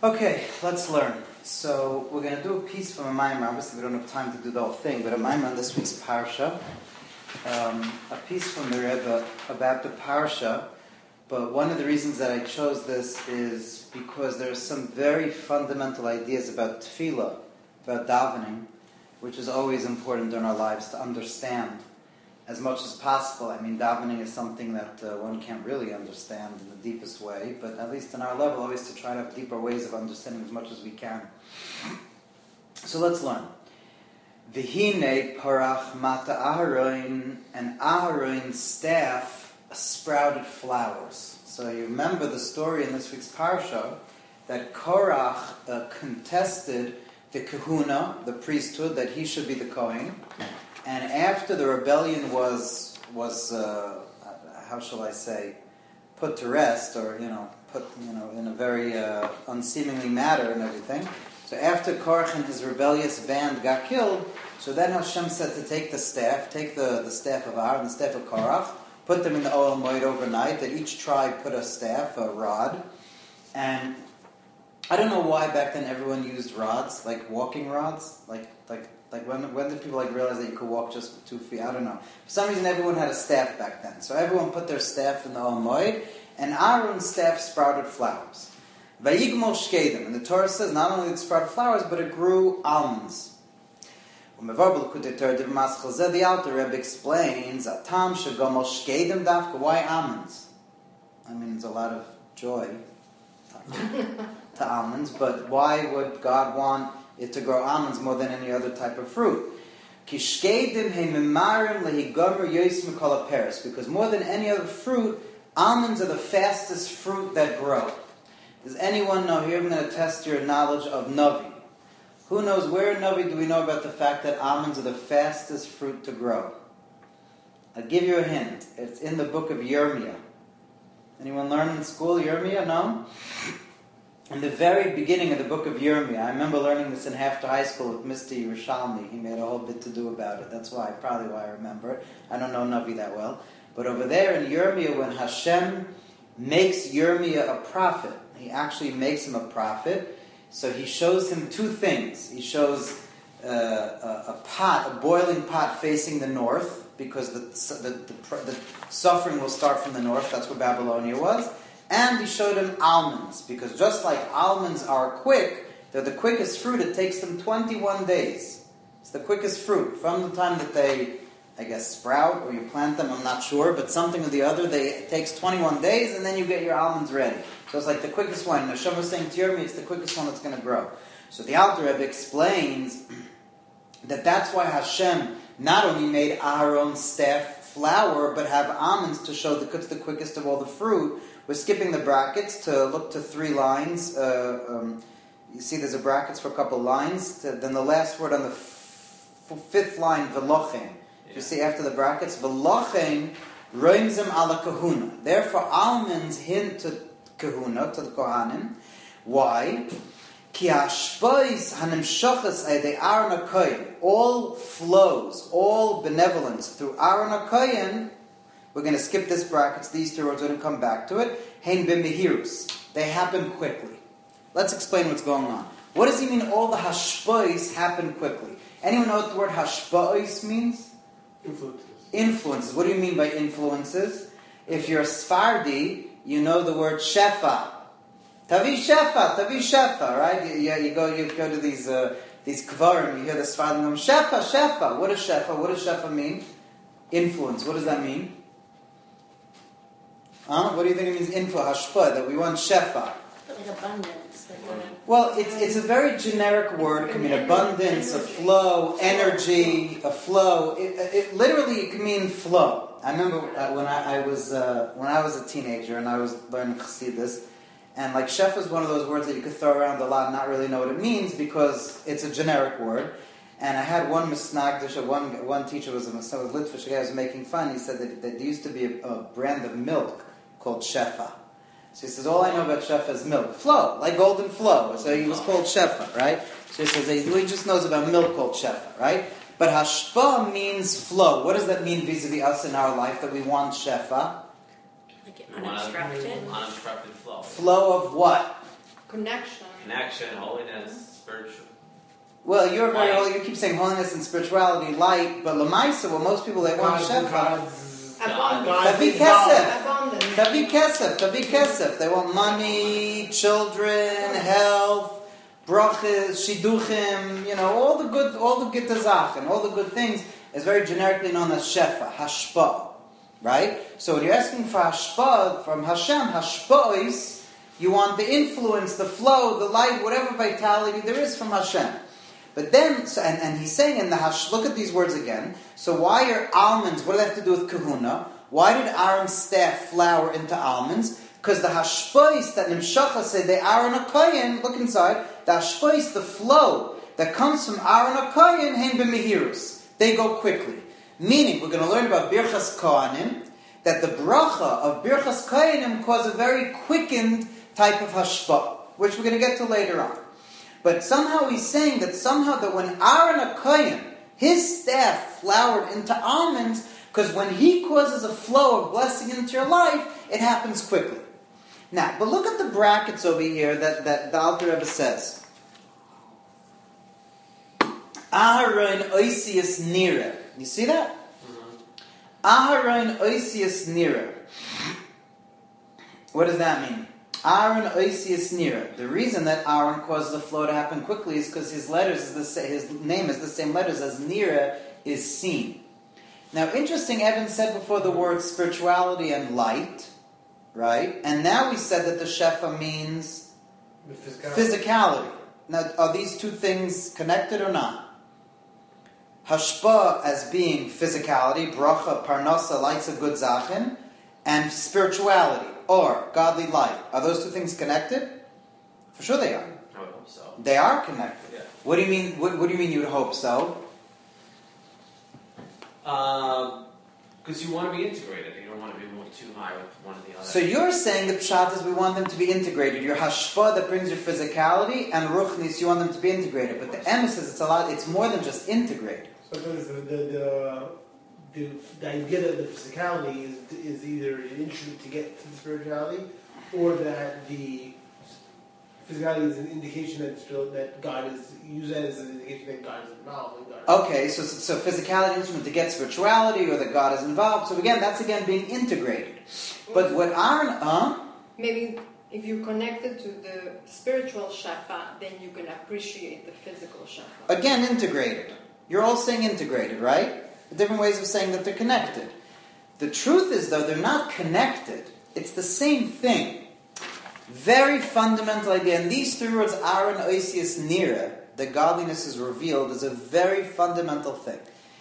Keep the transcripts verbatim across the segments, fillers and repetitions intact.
Okay, let's learn. So we're going to do a piece from a Maimar. Obviously, we don't have time to do the whole thing, but a Maimar on this week's Parsha. Um, a piece from the Rebbe about the Parsha. But one of the reasons that I chose this is because there are some very fundamental ideas about tefillah, about davening, which is always important in our lives to understand as much as possible. I mean, davening is something that uh, one can't really understand in the deepest way, but at least in our level, always to try to have deeper ways of understanding as much as we can. So let's learn. V'hine parach mata Aharon, and Aharon's staff sprouted flowers. So you remember the story in this week's Parsha that Korach uh, contested the kahuna, the priesthood, that he should be the Kohen. And after the rebellion was, was uh, how shall I say, put to rest, or, you know, put, you know, in a very uh, unseemly manner and everything. So after Korach and his rebellious band got killed, so then Hashem said to take the staff, take the, the staff of Aaron, the staff of Korach, put them in the Ohel Moed overnight, that each tribe put a staff, a rod. And I don't know why back then everyone used rods, like walking rods, like like Like, when when did people, like, realize that you could walk just with two feet? I don't know. For some reason, everyone had a staff back then. So everyone put their staff in the Ohel Moed, and Aaron's staff sprouted flowers. Vayigmol shkedim. And the Torah says not only did it sprout flowers, but it grew almonds. The Alter Rebbe explains, Atam shegomol shkedim dafka. Why almonds? I mean, there's a lot of joy to almonds, but why would God want it to grow almonds more than any other type of fruit? Because more than any other fruit, almonds are the fastest fruit that grow. Does anyone know here? I'm going to test your knowledge of Navi. Who knows where in Navi do we know about the fact that almonds are the fastest fruit to grow? I'll give you a hint. It's in the book of Yirmiyah. Anyone learn in school Yirmiyah? No? In the very beginning of the book of Yirmiyah, I remember learning this in after high school with Mister Yerushalmi. He made a whole bit to do about it. That's why, probably why I remember it. I don't know Navi that well. But over there in Yirmiyah, when Hashem makes Yirmiyah a prophet, he actually makes him a prophet. So he shows him two things. He shows uh, a, a pot, a boiling pot facing the north, because the, the, the, the suffering will start from the north. That's where Babylonia was. And he showed him almonds, because just like almonds are quick, they're the quickest fruit. It takes them twenty-one days. It's the quickest fruit. From the time that they, I guess, sprout, or you plant them, I'm not sure, but something or the other, they, it takes twenty-one days, and then you get your almonds ready. So it's like the quickest one. Hashem was saying to Yirmiyah, it's the quickest one that's going to grow. So the Alter Rebbe explains that that's why Hashem not only made Aaron's staff flower, but have almonds to show that it's the quickest of all the fruit. We're skipping the brackets to look to three lines. Uh, um, you see there's a brackets for a couple lines. To, then the last word on the f- fifth line, V'lochen. Yeah. You see after the brackets, V'lochen roimzim ala kahuna. Therefore, almonds hint to kahuna, to the Kohanim. Why? Ki hashpois hanimshachas aydei Aaron HaKohen. All flows, all benevolence through Aaron HaKohen. We're going to skip this brackets. These two words are going to come back to it. Hein b'mehirus. They happen quickly. Let's explain what's going on. What does he mean all the hashpois happen quickly? Anyone know what the word hashpois means? Influences. Influences. What do you mean by influences? If you're a Sfardi, you know the word shefa. Tavi shefa, tavi shefa, right? You, you, you go you go to these uh, these kvarim, you hear the Sfardim go, shefa, shefa. What is shefa? What does shefa mean? Influence. What does that mean? Huh? What do you think it means info, hashpa, that we want shefa? Like abundance. Like well, it's it's a very generic word. It can mean abundance, a flow, energy, a flow. It, it literally it can mean flow. I remember uh, when I, I was uh, when I was a teenager and I was learning Chassidus, and like shefa is one of those words that you could throw around a lot and not really know what it means because it's a generic word. And I had one misnagdish, one one teacher was a was Litvish guy was making fun. He said that, that there used to be a, a brand of milk called shefa. So he says, all I know about shefa is milk. Flow, like golden flow. So he was called shefa, right? So he says, he just knows about milk called shefa, right? But hashpa means flow. What does that mean vis-a-vis us in our life, that we want shefa? Like unobstructed. Unobstructed flow. Flow of what? Connection. connection, holiness, spiritual. Well, you're very Light. holy. You keep saying holiness and spirituality, light, but Lamaisa, well, most people, they want God's, Shefa. God's, Abundance. God's Tavi involved. kesef. Abundance. Tavi kesef. Tavi kesef. They want money, children, health, brachas, shiduchim, you know, all the good, all the good and all the good things is very generically known as shefa, hashpa, right? So when you're asking for hashpa from Hashem, hashpa is, you want the influence, the flow, the light, whatever vitality there is from Hashem. But then, so, and, and he's saying in the Hash, look at these words again. So why are almonds, what do they have to do with kahuna? Why did Aaron's staff flower into almonds? Because the hashpais that Nimshacha said, they Aaron HaKoyen, look inside, the hashpais, the flow that comes from Aaron HaKoyen, hein b'mehirus. They go quickly. Meaning, we're going to learn about Birchas Kohanim, that the bracha of Birchas Kohanim cause a very quickened type of hashpa, which we're going to get to later on. But somehow he's saying that somehow that when Aaron HaKoyen, his staff flowered into almonds, because when he causes a flow of blessing into your life, it happens quickly. Now, but look at the brackets over here that, that the Alter Rebbe says. Aharon oisius nira. You see that? Aharon oisius nira. What does that mean? Aaron oisius nira. The reason that Aaron causes the flow to happen quickly is because his letters is the sa- his name is the same letters as nira is seen. Now, interesting. Evan said before the word spirituality and light, right? And now we said that the shefa means The physicality. physicality. Now, are these two things connected or not? Hashpa as being physicality, bracha, parnasa, lights of good zachin, and spirituality, or godly light. Are those two things connected? For sure they are. I would hope so. They are connected. Yeah. What do you mean? What, what do you mean you would hope so? Because you want to be integrated. You don't want to be one too high with one or the other. So you're saying the pshat is we want them to be integrated. Your hashpa that brings your physicality, and ruchnis you want them to be integrated. But the emes is it's a lot. It's more than just integrated. So the, the, the, the, the idea that the physicality is, is either an instrument to get to the spirituality, or that the physicality is an indication that, still, that God is, use that as an indication that God is involved. And God is Okay, so so physicality instrument to get spirituality, or that God is involved. So again, that's again being integrated. But what Aaron, uh, Maybe if you're connected to the spiritual shafa, then you can appreciate the physical shafa. again integrated. You're all saying integrated, right? Different ways of saying that they're connected. The truth is, though, they're not connected. It's the same thing. Very fundamental idea. And these three words, Aaron, Oisius, Nira, the godliness is revealed, is a very fundamental thing.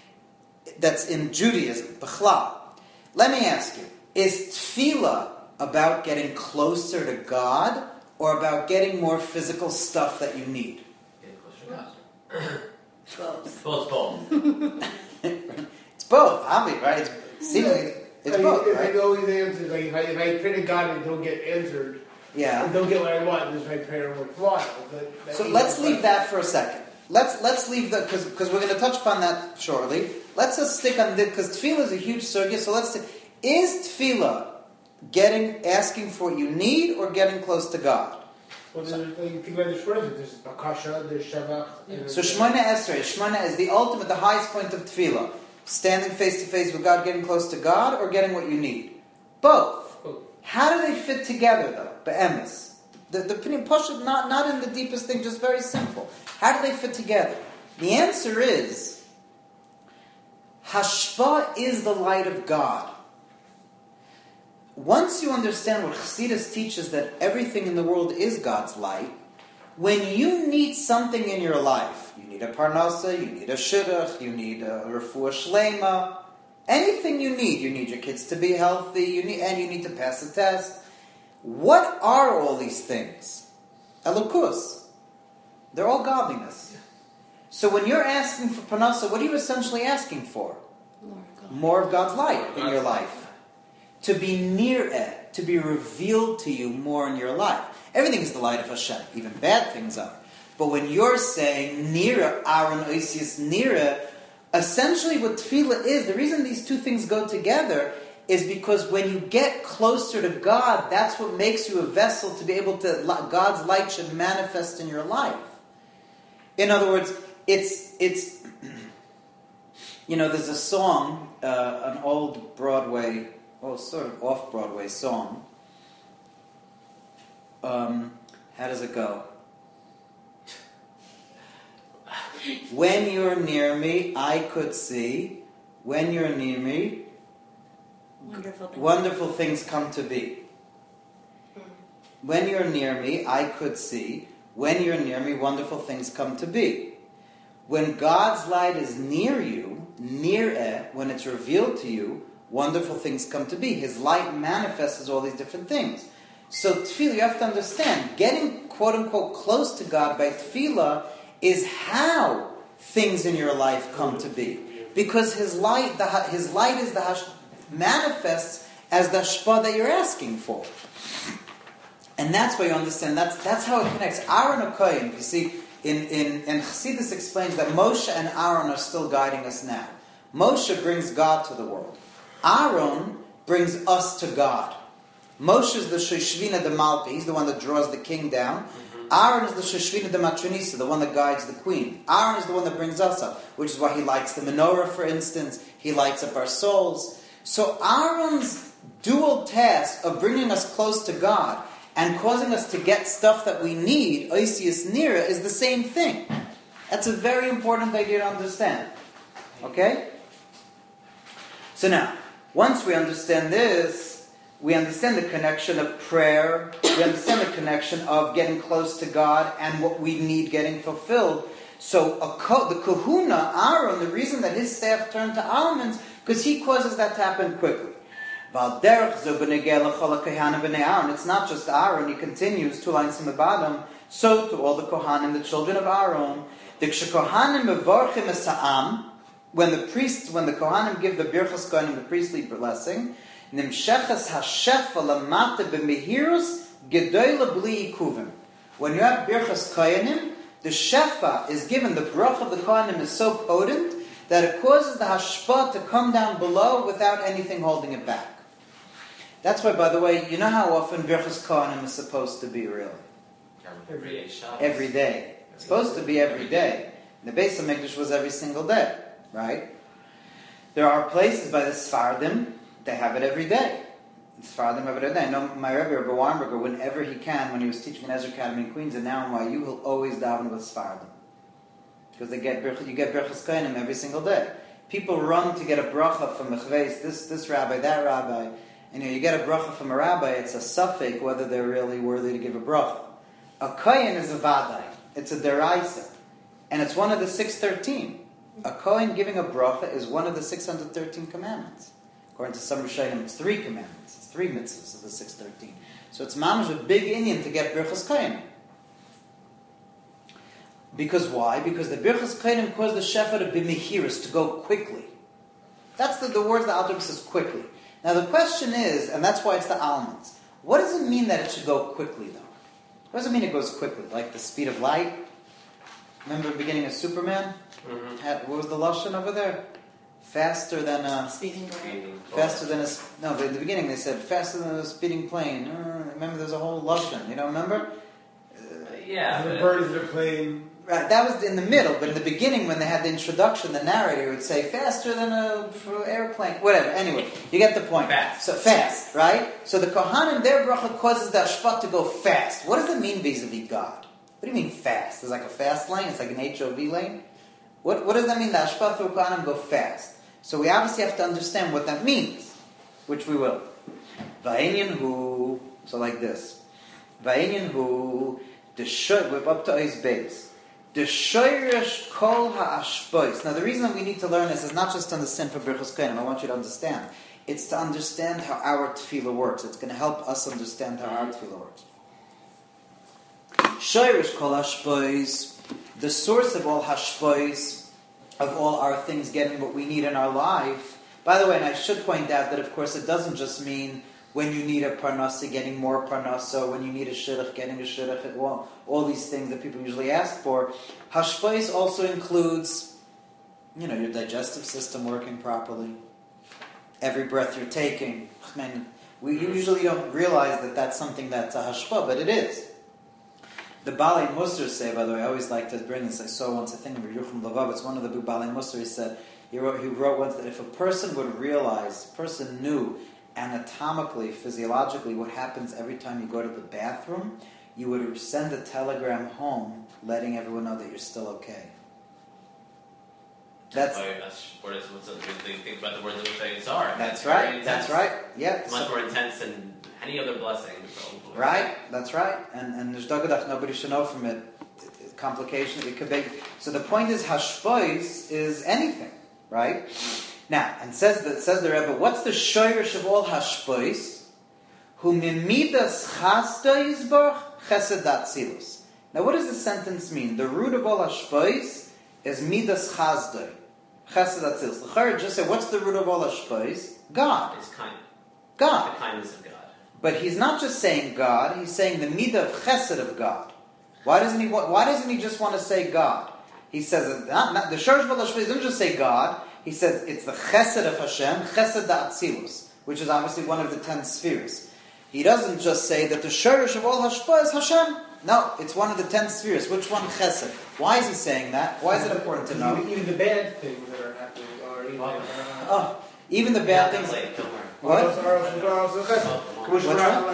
That's in Judaism, B'chlal. Let me ask you, is tefillah about getting closer to God, or about getting more physical stuff that you need? Getting closer to God. Both. Well, it's both. It's both, obviously, right? It's seemingly, it's I mean, both, if I right? know these answers, like if I, if I pray to God and don't get answered, Yeah. and don't get what I want, then my prayer worthwhile. But that So means let's I'm leave that for a second. Let's let's leave that because because we're going to touch upon that shortly. Let's just stick on this because tefillah is a huge sugya. So let's stick. Is tefillah getting asking for what you need or getting close to God? Well, there's, like, think about this for instance. There's bakasha, there's shavach. and So there's- Shemona Esrei, Shemona is the ultimate, the highest point of tefillah. Standing face to face with God, getting close to God, or getting what you need. Both. Both. How do they fit together, though? Be'emes. The the opinion push it not not in the deepest thing, just very simple. How do they fit together? The answer is Hashpa is the light of God. Once you understand what Chassidus teaches, that everything in the world is God's light, when you need something in your life, you need a parnasa, you need a shidduch, you need a refuah shlema, anything you need, you need your kids to be healthy, you need, and you need to pass a test. What are all these things? Elokus. They're all godliness. So when you're asking for parnasa, what are you essentially asking for? More God. More of God's light in your life. To be near it, to be revealed to you more in your life. Everything is the light of Hashem, even bad things are. But when you're saying Nira, Aaron, Oisius, Nira, essentially what tefillah is, the reason these two things go together is because when you get closer to God, that's what makes you a vessel to be able to, God's light should manifest in your life. In other words, it's, it's you know, there's a song, uh, an old Broadway, well, sort of off-Broadway song. Um, how does it go? When you're near me, I could see. When you're near me, Wonderful things. wonderful things come to be. When you're near me, I could see. When you're near me, wonderful things come to be. When God's light is near you, near it, when it's revealed to you, wonderful things come to be. His light manifests as all these different things. So tefillah, you have to understand, getting quote-unquote close to God by tefillah is how things in your life come to be. Because His light, the, His light is the hash, manifests as the hashpah that you're asking for. And that's why you understand, that's that's how it connects. Aaron HaKohen, you see, in, in, in Chassidus explains that Moshe and Aaron are still guiding us now. Moshe brings God to the world. Aaron brings us to God. Moshe is the Shoshvina de Malpi, he's the one that draws the king down. Aaron is the Shoshvina de Matronisa, the one that guides the queen. Aaron is the one that brings us up, which is why he lights the menorah, for instance. He lights up our souls. So Aaron's dual task of bringing us close to God and causing us to get stuff that we need, Oisius Nira, is the same thing. That's a very important idea to understand. Okay? So now, once we understand this, we understand the connection of prayer, we understand the connection of getting close to God and what we need getting fulfilled. So a ko- the kahuna, Aaron, the reason that his staff turned to almonds, because he causes that to happen quickly. It's not just Aaron, he continues, two lines from the bottom, so to all the Kohanim, the children of Aaron, when the priests, when the Kohanim give the Birchas Kohanim, the priestly blessing, Nimshechas hashefa lamata b'mehirus gedoyla b'li yikuvim. When you have Birchas Kohanim, the shefa is given, the brach of the Kohanim is so potent that it causes the hashpah to come down below without anything holding it back. That's why, by the way, you know how often Birchas Kohanim is supposed to be, really? Every day. Every day. It's supposed to be every day. The Beis HaMikdash was every single day, right? There are places by the Sfardim, they have it every day. The Sfardim have it every day. I know my Rebbe, Rebbe Weinberger, whenever he can, when he was teaching in Ezra Academy in Queens, and now in Y U, he'll always daven with Sfardim. Because they get you get Birchas Kohanim every single day. People run to get a bracha from Mechveis, this this rabbi, that rabbi. And you know, you get a bracha from a rabbi, it's a suffix whether they're really worthy to give a bracha. A kohen is a vadai. It's a deraisa. And it's one of the six thirteen. A kohen giving a bracha is one of the six hundred thirteen commandments. According to some Rishonim, it's three commandments. It's three mitzvahs of the six thirteen. So it's mamash a big Indian to get Birchas Kohanim. Because why? Because the Birchas Kohanim cause the shefa to be mehiris, to go quickly. That's the, the words the Alter says, quickly. Now the question is, and that's why it's the almonds, what does it mean that it should go quickly, though? What does it mean it goes quickly? Like the speed of light? Remember the beginning of Superman? Mm-hmm. Had, what was the lashon over there? Faster than a... Speeding plane. Faster than a... No, but in the beginning they said, faster than a speeding plane. Uh, remember, there's a whole lashon. You don't remember? Uh, yeah. The birds are playing... Right, that was in the middle, but in the beginning when they had the introduction, the narrator would say, faster than a airplane, whatever. Anyway, you get the point. Fast. So fast, right? So the Kohanim, their bracha causes the Ashpat to go fast. What does it mean vis-a-vis God? What do you mean fast? It's like a fast lane? It's like an H O V lane? What, what does that mean, the Ashpat through Kohanim go fast? So we obviously have to understand what that means, which we will. Va'inyan hu, so like this. Va'inyan hu, the shoy, we're up to Ois Beis. The shoyresh kol ha'ashpois. Now the reason that we need to learn this is not just to understand for Birchas Kohanim. I want you to understand. It's to understand how our tefillah works. It's going to help us understand how our tefillah works. Shoyresh kol ha'ashpois, the source of all hashpois, of all our things getting what we need in our life. By the way, and I should point out that of course it doesn't just mean when you need a parnasa, getting more parnasa, when you need a shidduch, getting a shidduch, well, all these things that people usually ask for. Hashpais also includes, you know, your digestive system working properly, every breath you're taking. I mean, we usually don't realize that that's something that's a hashpa, but it is. The Balei Musar say, by the way, I always like to bring this. I saw once a thing of Yerucham Lavav. It's one of the big Balei Musar. He said, he wrote, he wrote once that if a person would realize, a person knew anatomically, physiologically, what happens every time you go to the bathroom, you would send a telegram home letting everyone know that you're still okay. That's why that's what is what's the thing think about the word that we Tzar. That's right. That's right. Yeah. It's much more intense than any other blessing. Probably. Right. That's right. And and there's dagadach, nobody should know from it. Complication. It could be. So the point is, hashpois is anything, right? Now, and says the says the Rebbe, what's the shoyrish of all hashpois? Hu mimidas chasda yizbarch chesed atzilus. Now, what does the sentence mean? The root of all hashpois is midas chasda. Chesed atzilus. The Chayr just said, what's the root of all hashpois? God. It's kind. God. The kindness of God. But he's not just saying God, he's saying the midah of chesed of God. Why doesn't he Why doesn't he just want to say God? He says, not, not, the Shorsh of Hashpois doesn't just say God, he says it's the chesed of Hashem, chesed da'atzilus, which is obviously one of the ten spheres. He doesn't just say that the Shorsh of all Hashpois is Hashem. No, it's one of the ten spheres. Which one? Chesed. Why is he saying that? Why is it important to know? Even, even the bad things that are happening are even. Uh, oh, even the bad yeah, things. Late, don't worry. What? What's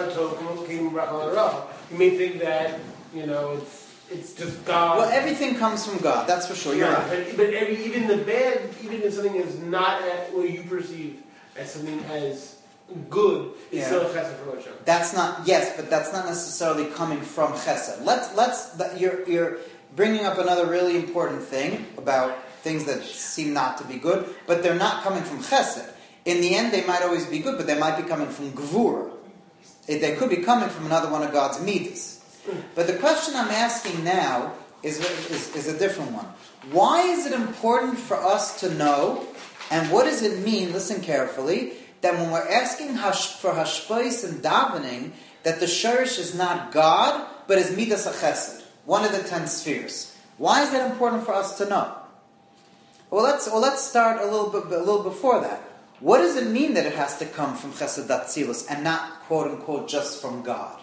that? You may think that, you know, it's it's just God. Well, everything comes from God. That's for sure. You're right. right. But, but every, even the bad, even if something is not at what you perceive as something as good, it's yeah. still a chesed from Hashem. That's not yes, but that's not necessarily coming from chesed. Let's let's you're you're bringing up another really important thing about things that seem not to be good, but they're not coming from chesed. In the end, they might always be good, but they might be coming from gvura. They could be coming from another one of God's midas. But the question I'm asking now is, is, is a different one. Why is it important for us to know, and what does it mean, listen carefully, that when we're asking hash, for hashpois and davening, that the shorish is not God, but is midas chesed, one of the ten spheres? Why is that important for us to know? Well, let's well let's start a little bit a little before that. What does it mean that it has to come from chesed atzilus and not quote unquote just from God?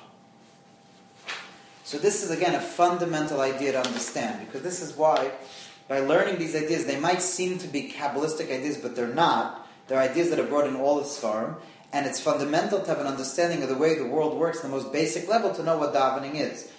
So this is again a fundamental idea to understand, because this is why, by learning these ideas, they might seem to be Kabbalistic ideas, but they're not. They're ideas that are brought in all the Sfarim, and it's fundamental to have an understanding of the way the world works, the most basic level, to know what davening is.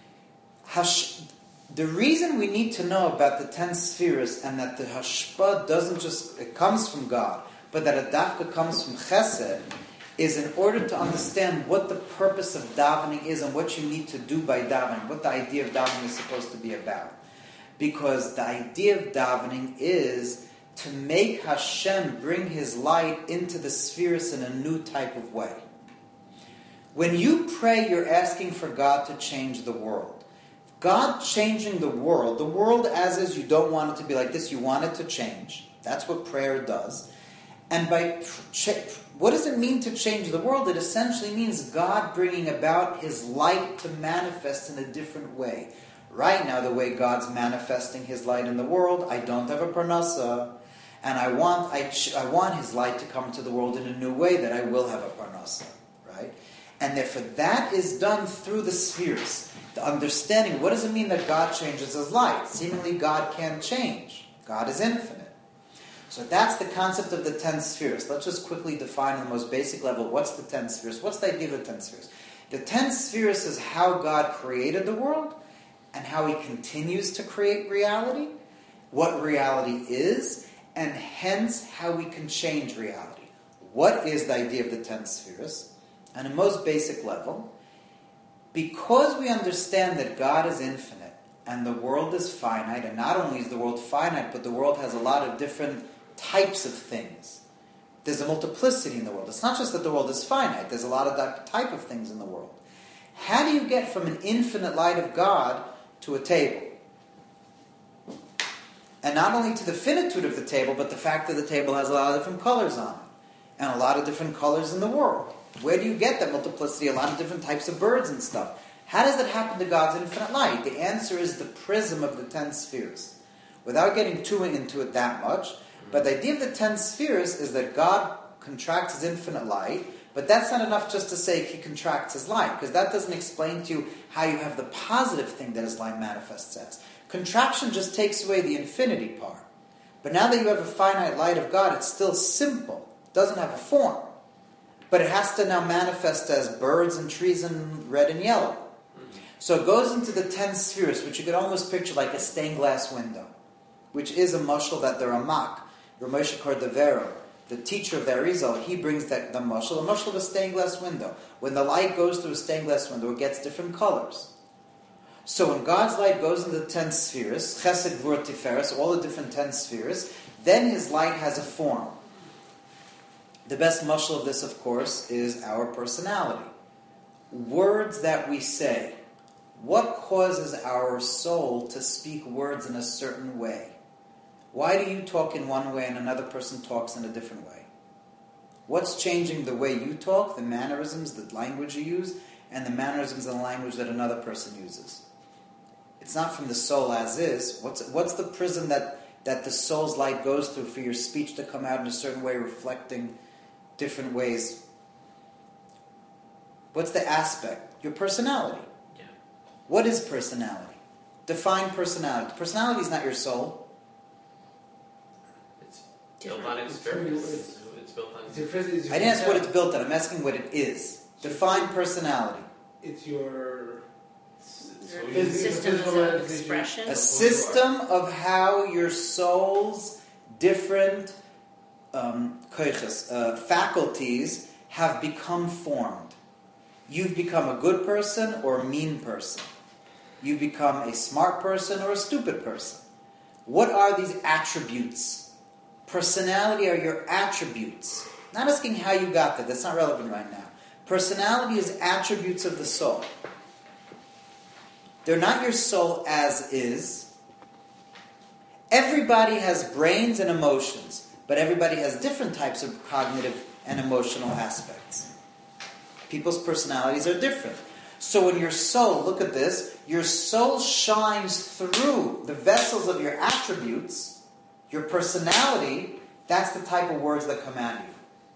Hash, the reason we need to know about the ten spheres and that the hashpa doesn't just, it comes from God, but that a dafka comes from chesed, is in order to understand what the purpose of davening is and what you need to do by davening, what the idea of davening is supposed to be about. Because the idea of davening is to make Hashem bring His light into the spheres in a new type of way. When you pray, you're asking for God to change the world. God changing the world, the world as is, you don't want it to be like this, you want it to change. That's what prayer does. And by what does it mean to change the world? It essentially means God bringing about His light to manifest in a different way. Right now, the way God's manifesting His light in the world, I don't have a parnasa, and I want I, I want His light to come to the world in a new way that I will have a parnasa, right? And therefore, that is done through the spheres. The understanding, what does it mean that God changes His light? Seemingly, God can't change. God is infinite. So that's the concept of the ten spheres. Let's just quickly define on the most basic level, what's the ten spheres? What's the idea of the ten spheres? The ten spheres is how God created the world and how He continues to create reality, what reality is, and hence how we can change reality. What is the idea of the ten spheres? On a most basic level, because we understand that God is infinite and the world is finite, and not only is the world finite, but the world has a lot of different types of things. There's a multiplicity in the world. It's not just that the world is finite. There's a lot of that type of things in the world. How do you get from an infinite light of God to a table? And not only to the finitude of the table, but the fact that the table has a lot of different colors on it. And a lot of different colors in the world. Where do you get that multiplicity? A lot of different types of birds and stuff. How does that happen to God's infinite light? The answer is the prism of the ten spheres. Without getting too into it that much, but the idea of the ten spheres is that God contracts his infinite light, but that's not enough just to say he contracts his light, because that doesn't explain to you how you have the positive thing that his light manifests as. Contraction just takes away the infinity part. But now that you have a finite light of God, it's still simple. It doesn't have a form. But it has to now manifest as birds and trees in red and yellow. So it goes into the ten spheres, which you could almost picture like a stained glass window, which is a mashal that the Ramak, Ramosha Cordovero, the teacher of the Arizal, he brings that the mashal, the mashal of a stained glass window. When the light goes through a stained glass window, it gets different colors. So when God's light goes into the ten spheres, Chesed, Gvur, Tiferes, all the different ten spheres, then his light has a form. The best mashal of this, of course, is our personality. Words that we say. What causes our soul to speak words in a certain way? Why do you talk in one way and another person talks in a different way? What's changing the way you talk, the mannerisms, the language you use, and the mannerisms and the language that another person uses? It's not from the soul as is. What's what's the prism that, that the soul's light goes through for your speech to come out in a certain way, reflecting different ways? What's the aspect? Your personality. Yeah. What is personality? Define personality. Personality is not your soul. It's built on experience. It's, it's built on. It's your phys- it's your I didn't ask what it's physicality. built on. I'm asking what it is. Define personality. It's your So we- Phys- Systems physical of manifestation. expression. A system of how your soul's different um, koiches, uh, faculties have become formed. You've become a good person or a mean person. You've become a smart person or a stupid person. What are these attributes? Personality are your attributes. Not asking how you got there. That's not relevant right now. Personality is attributes of the soul. They're not your soul as is. Everybody has brains and emotions, but everybody has different types of cognitive and emotional aspects. People's personalities are different. So when your soul, look at this, your soul shines through the vessels of your attributes, your personality, that's the type of words that come out of you.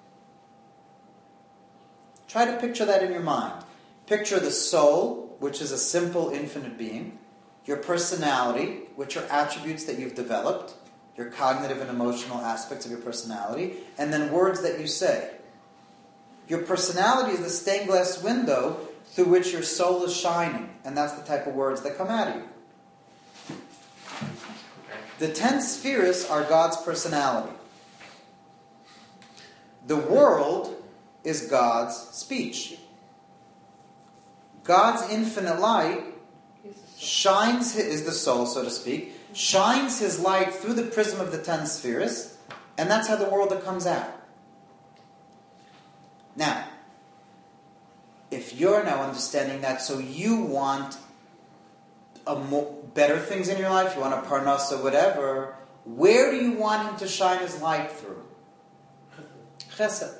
Try to picture that in your mind. Picture the soul, which is a simple, infinite being, your personality, which are attributes that you've developed, your cognitive and emotional aspects of your personality, and then words that you say. Your personality is the stained glass window through which your soul is shining, and that's the type of words that come out of you. The ten spheres are God's personality. The world is God's speech. God's infinite light shines, his, is the soul, so to speak, shines his light through the prism of the ten spheres, and that's how the world that comes out. Now, if you're now understanding that, so you want a mo- better things in your life, you want a parnasa, whatever, where do you want him to shine his light through? Chesed.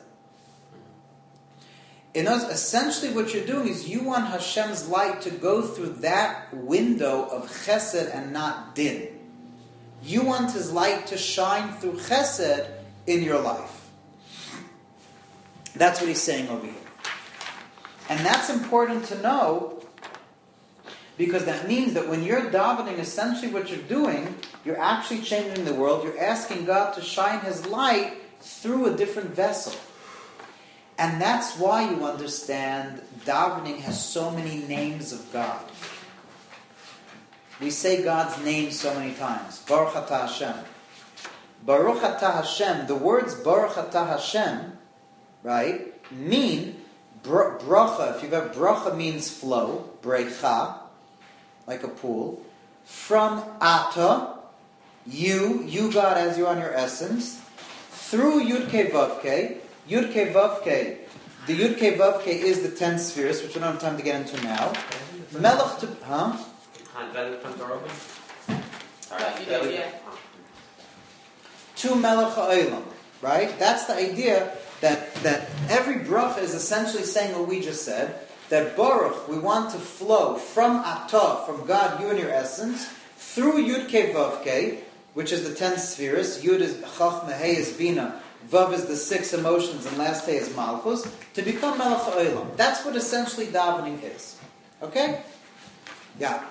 In other, essentially what you're doing is you want Hashem's light to go through that window of chesed and not din. You want his light to shine through chesed in your life. That's what he's saying over here. And that's important to know, because that means that when you're davening, essentially what you're doing, you're actually changing the world. You're asking God to shine his light through a different vessel. And that's why you understand davening has so many names of God. We say God's name so many times. Baruch atah Hashem. Baruch atah Hashem. The words Baruch atah Hashem, right, mean br- bracha. If you've got bracha means flow, brecha, like a pool. From ata, you, you God as you on your essence, through Yud Kei Vav Kei. Yud Kei Vav Kei. The Yud Kei Vav Kei is the ten spheres, which we don't have time to get into now. Melech to, huh? To Melech HaOlam, right? That's the idea that that every bracha is essentially saying what we just said. That Baruch, we want to flow from Atah, from God, you and your essence, through Yud Kei Vav Kei, which is the ten spheres. Yud is Chachma, Hey is Bina. Vav is the six emotions, and last day is Malchus, to become Melech HaOlam. That's what essentially davening is. Okay? Yeah.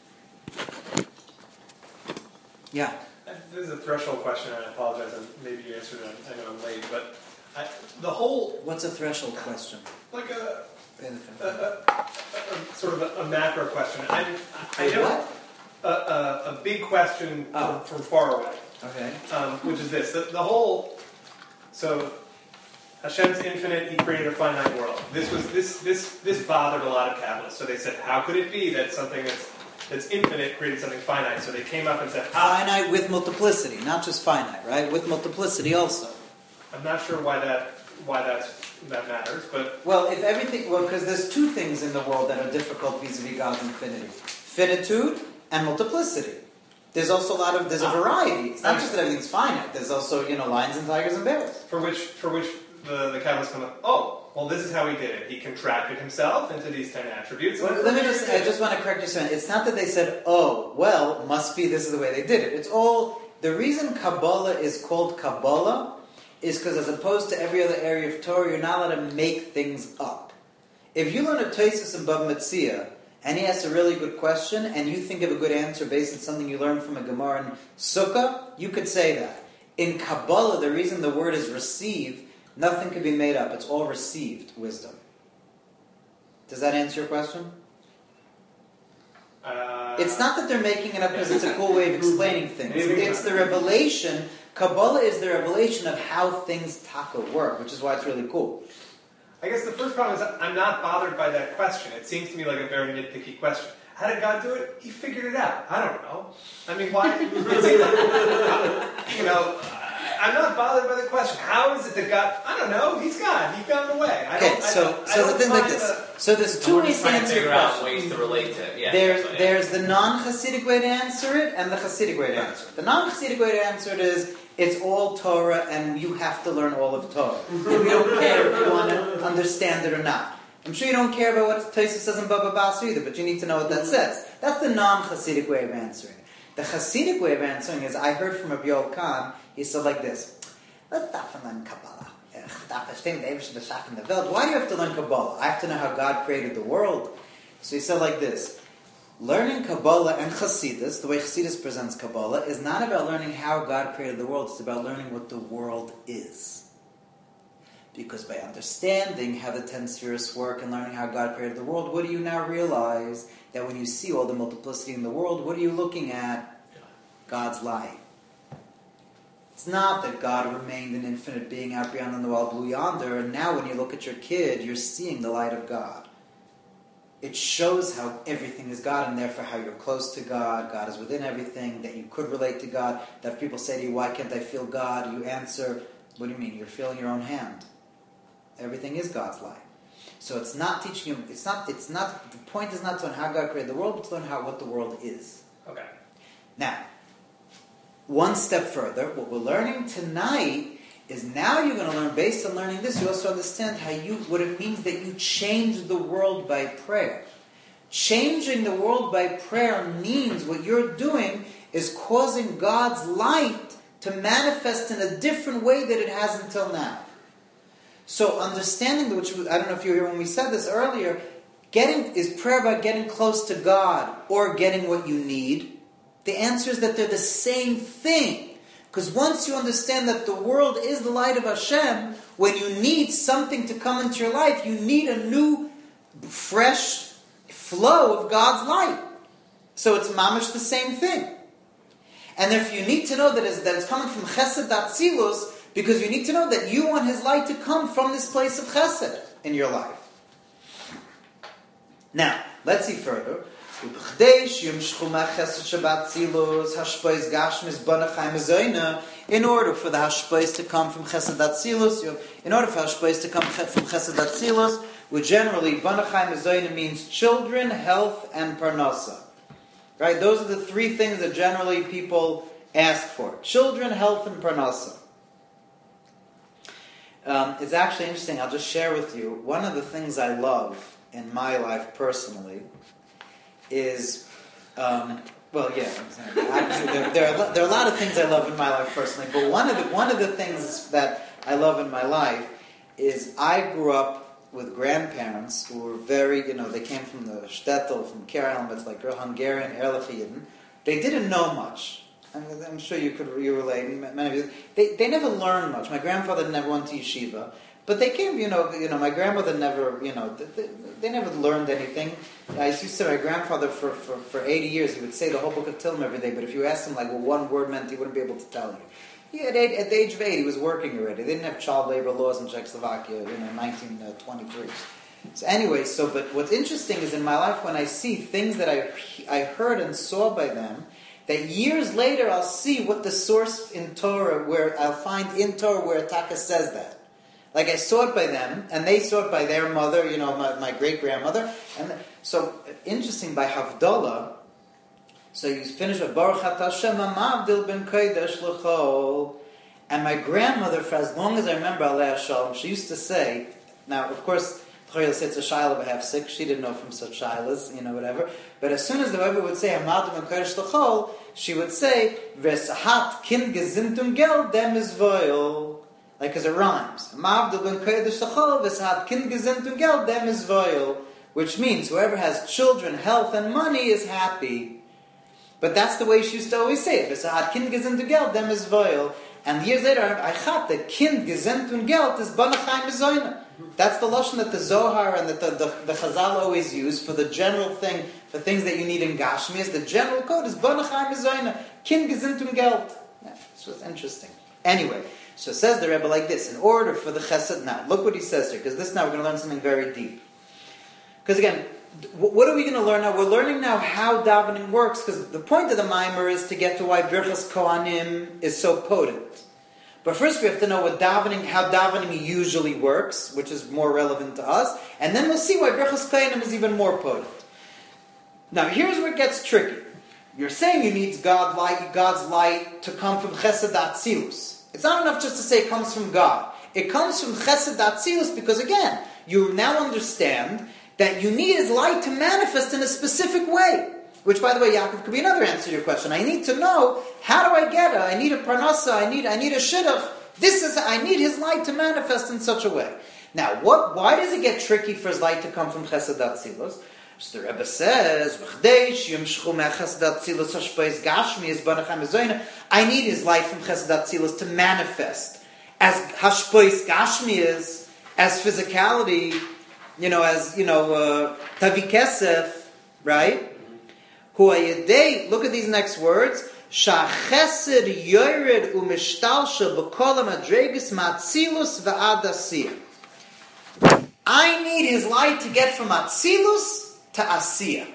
Yeah. This is a threshold question, and I apologize, and maybe you answered it, I know I'm late, but I, the whole, What's a threshold question? like a, a, a, a, a sort of a, a macro question. I, I A know what? A, a, a big question Oh. from, from far away, Okay. um, which is this. The, the whole, so Hashem's infinite, He created a finite world. This was this this this bothered a lot of Kabbalists. So they said, how could it be that something that's that's infinite created something finite? So they came up and said, ah, Finite with multiplicity, not just finite, right? With multiplicity also. I'm not sure why that why that's that matters, but Well, if everything, well, because there's two things in the world that are difficult vis-a-vis God's infinity: finitude and multiplicity. There's also a lot of, there's a variety. It's not just that everything's finite. There's also, you know, lions and tigers and bears. for which for which the the Kabbalists come up. Oh, well, this is how He did it. He contracted Himself into these ten attributes. Well, let me just, I just want to correct you something. It's not that they said, oh, well, must be this is the way they did it. It's all, the reason Kabbalah is called Kabbalah is because as opposed to every other area of Torah, you're not allowed to make things up. If you learn a Tosfos in Bava Metzia, and he asks a really good question, and you think of a good answer based on something you learned from a Gemara in Sukkah, you could say that. In Kabbalah, the reason the word is receive, nothing can be made up. It's all received wisdom. Does that answer your question? Uh, It's not that they're making it up because it's a cool way of explaining things. It's the revelation. Kabbalah is the revelation of how things taka work, which is why it's really cool. I guess the first problem is that I'm not bothered by that question. It seems to me like a very nitpicky question. How did God do it? He figured it out. I don't know. I mean, why? It seems like, you know, I'm not bothered by the question. How is it that God? I don't know. He's God. He found a way. I Okay, don't, so I don't, I so the don't thing like find this. the- So there's And two we're ways just to trying to answer your figure out question. ways to relate to it. Yeah. There's so, yeah. there's the non-Hasidic way to answer it and the Hasidic way to answer it. The non-Hasidic way to answer it is it's all Torah and you have to learn all of Torah. And we don't care if you want to understand it or not. I'm sure you don't care about what Tosfos says in Baba Basra either, but you need to know what that says. That's the non-Hasidic way of answering. The Hasidic way of answering is, I heard from Rabbi Yoel Kahn, he said like this: let's stop learn Kabbalah. Why do you have to learn Kabbalah? I have to know how God created the world. So he said like this: learning Kabbalah and Chassidus, the way Chassidus presents Kabbalah, is not about learning how God created the world, it's about learning what the world is. Because by understanding how the ten spheres work and learning how God created the world, what do you now realize? That when you see all the multiplicity in the world, what are you looking at? God's light. It's not that God remained an infinite being out beyond the wall blue yonder, and now when you look at your kid, you're seeing the light of God. It shows how everything is God, and therefore how you're close to God, God is within everything, that you could relate to God, that if people say to you, why can't I feel God? You answer, what do you mean? You're feeling your own hand. Everything is God's light. So it's not teaching you, it's not, it's not, the point is not to learn how God created the world, but to learn how, what the world is. Okay. Now, one step further, what we're learning tonight is now you're going to learn, based on learning this, you also understand how you, what it means that you change the world by prayer. Changing the world by prayer means what you're doing is causing God's light to manifest in a different way than it has until now. So understanding, which I don't know if you were here when we said this earlier, getting is prayer about getting close to God or getting what you need? The answer is that they're the same thing. Because once you understand that the world is the light of Hashem, when you need something to come into your life, you need a new, fresh flow of God's light. So it's mamish the same thing. And if you need to know that it's, that it's coming from Chesed Atzilus, because you need to know that you want His light to come from this place of Chesed in your life. Now, let's see further. In order for the Hashpais to come from Chesed Atzilus, in order for Hashpais to come from Chesed Atzilus, which generally, Banachai Mezoina means children, health, and Parnasa. Right? Those are the three things that generally people ask for. Children, health, and Parnasa. Um, it's actually interesting, I'll just share with you, one of the things I love in my life personally is, um, well, yeah, actually, there, there, are, there are a lot of things I love in my life personally, but one of the one of the things that I love in my life is I grew up with grandparents who were very, you know, they came from the shtetl, from Kerem, it's like Hungarian, Erlich Yidden. They didn't know much. I'm, I'm sure you could you relate. Many of you, they they never learned much. My grandfather never went to yeshiva, but they came. You know, you know, my grandmother never. You know, they, they never learned anything. I used to say my grandfather for, for, for eighty years he would say the whole book of Tillim every day. But if you asked him like what one word meant, he wouldn't be able to tell you. He had eight, at the age of eight, he was working already. They didn't have child labor laws in Czechoslovakia, you know, in nineteen twenty-three. So anyway, so but what's interesting is in my life when I see things that I I heard and saw by them. That years later I'll see what the source in Torah, where I'll find in Torah where Taka says that. Like I saw it by them, and they saw it by their mother, you know, my, my great-grandmother. And so, interesting, by Havdalah, so you finish with Baruch Atah Hashem Amavdil ben Kodesh L'chol. And my grandmother, for as long as I remember, Alei Shalom, she used to say, now, of course, it's a shiloh of a half sick. She didn't know from such shilohs, you know, whatever. But as soon as the Rebbe would say Hamadim and Kodesh L'chol, she would say V'eshat kin gezintum gel dem is voil, like because it rhymes. Hamadim and Kodesh L'chol V'eshat kin gezintum gel dem is voil, which means whoever has children, health, and money is happy. But that's the way she used to always say it. V'eshat kin gezintum gel dem is voil. And years later, I thought that kind gezentun geld is banachai mezoina. That's the lashon that the Zohar and that the, the, the Chazal always use for the general thing, for things that you need in Gashmias. The general code is banachai mezoina, kind gezentun geld. Yeah, this was interesting. Anyway, so it says the Rebbe like this: in order for the chesed, now look what he says here, because this now we're going to learn something very deep. Because again, what are we going to learn now? We're learning now how davening works, because the point of the mimer is to get to why Birchas Kohanim is so potent. But first we have to know what davening, how davening usually works, which is more relevant to us, and then we'll see why Birchas Kohanim is even more potent. Now here's where it gets tricky. You're saying you need God light, God's light to come from Chesed Atzilus. It's not enough just to say it comes from God. It comes from Chesed Atzilus because again, you now understand that you need His light to manifest in a specific way. Which, by the way, Yaakov, could be another answer to your question. I need to know, how do I get it? I need a parnasa, I need I need a shidduch. This is, I need His light to manifest in such a way. Now, what? Why does it get tricky for His light to come from Chesed Atzilus? So the Rebbe says, I need His light from Chesed Atzilus to manifest as hashpois gashmias, as physicality, you know, as, you know, uh, tavi kesef, right? Hu ayedei, look at these next words. Shachesed yored umishtalsha b'kol madregus matzilus v'ad asiyah. I need His light to get from atzilus to asiyah.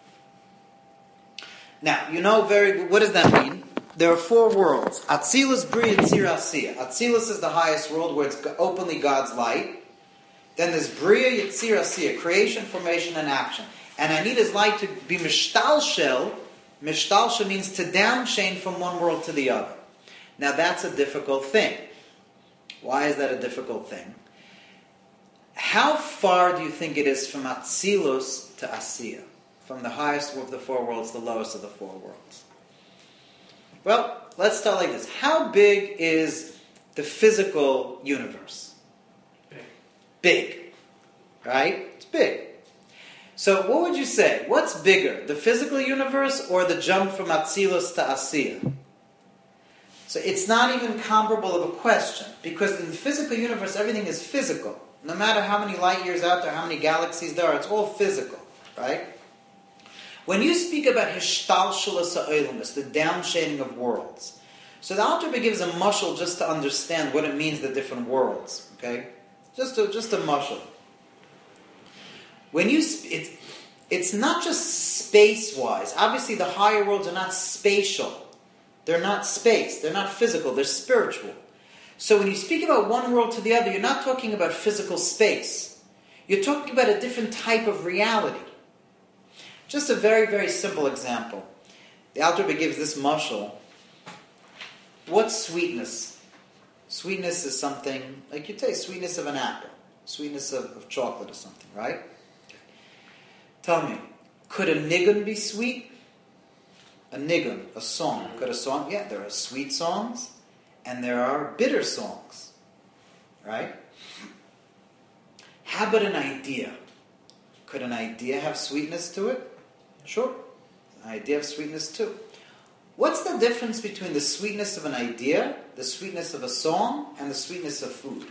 Now, you know very, what does that mean? There are four worlds. Atzilus, Bri, Yitzir, Asiyah. Atzilus is the highest world where it's openly God's light. Then there's Bria, Yitzir, Asiyah, creation, formation, and action. And I need His light to be mishtalshel. Mishtalshel means to downchain from one world to the other. Now that's a difficult thing. Why is that a difficult thing? How far do you think it is from Atzilus to Asiyah? From the highest of the four worlds to the lowest of the four worlds? Well, let's start like this. How big is the physical universe? Big. Big. Right? It's big. So what would you say? What's bigger, the physical universe or the jump from Atzilus to Asiyah? So it's not even comparable of a question, because in the physical universe everything is physical. No matter how many light years out there, how many galaxies there are, it's all physical, right? When you speak about Hishtalshelus ha'olamus, the downshading of worlds, so the Alter Rebbe gives a mushal just to understand what it means, the different worlds, okay? Just a, just a mushal. When you, it's, it's not just space-wise. Obviously, the higher worlds are not spatial. They're not space. They're not physical. They're spiritual. So when you speak about one world to the other, you're not talking about physical space. You're talking about a different type of reality. Just a very, very simple example. The Alter Rebbe gives this mashal. What's sweetness? Sweetness is something, like you taste sweetness of an apple, sweetness of, of chocolate or something, right? Tell me, could a nigun be sweet? A nigun, a song. Could a song? Yeah, there are sweet songs and there are bitter songs. right? How about an idea? Could an idea have sweetness to it? Sure. An idea have sweetness too. What's the difference between the sweetness of an idea, the sweetness of a song, and the sweetness of food?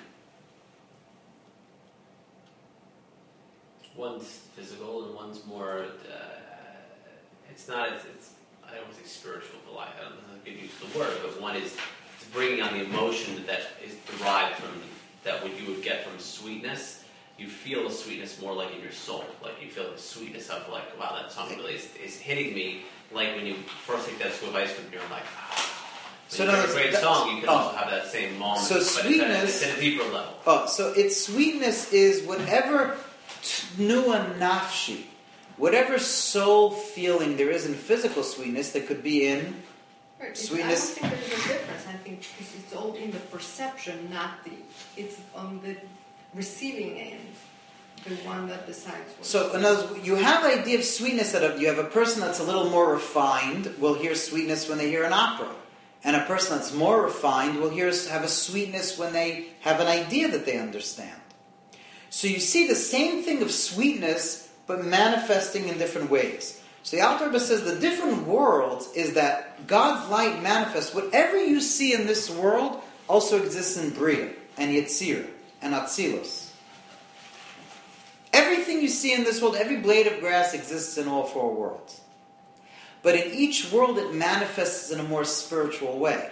One's physical and one's more. Uh, it's not. It's, it's. I don't want to say spiritual delight. I don't know how to use the word, but one is it's bringing on the emotion that is derived from that what you would get from sweetness. You feel the sweetness more like in your soul. Like you feel the sweetness of like, wow, that song really is, is hitting me. Like when you first take that scoop of ice cream, you're like, ah. When so you no, hear a great that, song, you can oh, also have that same moment. So but sweetness, it's at, it's at a deeper level. Oh, so its sweetness is whatever tnua nafshi, whatever soul feeling there is in physical sweetness that could be in Right. sweetness. I don't think there's a difference. I think because it's all in the perception, not the. It's on the receiving end, the one that decides what. So, in other words, you have the idea of sweetness that a, you have a person that's a little more refined will hear sweetness when they hear an opera, and a person that's more refined will hear have a sweetness when they have an idea that they understand. So you see the same thing of sweetness, but manifesting in different ways. So the Alter Rebbe says the different worlds is that God's light manifests. Whatever you see in this world also exists in Bria and Yetzirah and Atzilus. Everything you see in this world, every blade of grass exists in all four worlds. But in each world it manifests in a more spiritual way.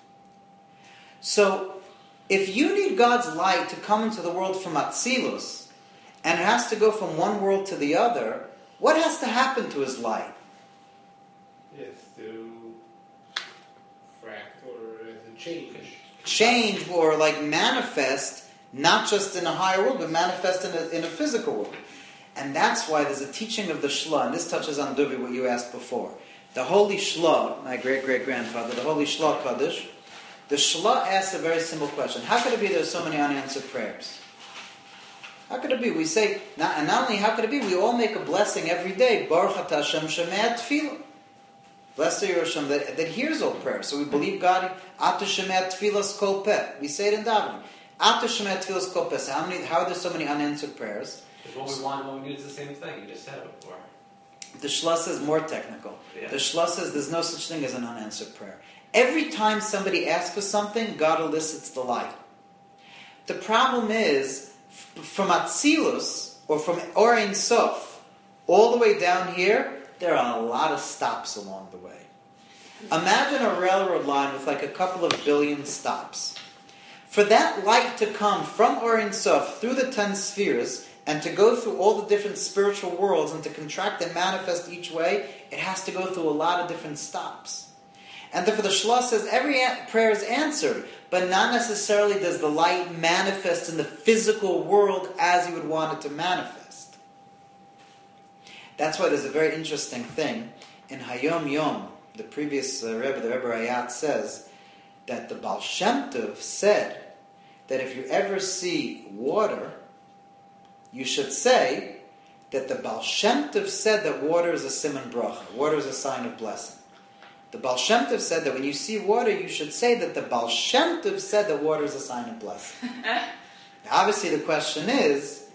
So, if you need God's light to come into the world from Atzilus, and it has to go from one world to the other, what has to happen to his light? Yes, to fract or to change. Change or like manifest, not just in a higher world, but manifest in a, in a physical world. And that's why there's a teaching of the Shla, and this touches on Duvi, what you asked before. The Holy Shla, my great-great-grandfather, the Holy Shla Kaddish, the Shla asks a very simple question. How could it be there's so many unanswered prayers? How could it be? We say, not, and not only how could it be, we all make a blessing every day. Baruch atah Hashem shemei tefillah. Blessed are you, Hashem, that, that hears all prayers. So we believe God, Atu shemei tefillas kol peh. We say it in davening. Atu shemei tefillas kol peh. So how, many, how are there so many unanswered prayers? Because what we want and what we need is the same thing. You just said it before. The Shla says more technical. Yeah. The Shla says there's no such thing as an unanswered prayer. Every time somebody asks for something, God elicits the light. The problem is, from Atzilus, or from Or Ein Sof, all the way down here, there are a lot of stops along the way. Imagine a railroad line with like a couple of billion stops. For that light to come from Or Ein Sof through the ten spheres, and to go through all the different spiritual worlds, and to contract and manifest each way, it has to go through a lot of different stops. And therefore the Shla says every prayer is answered, but not necessarily does the light manifest in the physical world as you would want it to manifest. That's why there's a very interesting thing. In Hayom Yom, the previous uh, Rebbe, the Rebbe Rayat, says that the Baal Shem Tov said that if you ever see water, you should say that the Baal Shem Tov said that water is a siman bracha, water is a sign of blessing. The Baal Shem Tov said that when you see water, you should say that the Baal Shem Tov said that water is a sign of blessing. Now, obviously, the question is,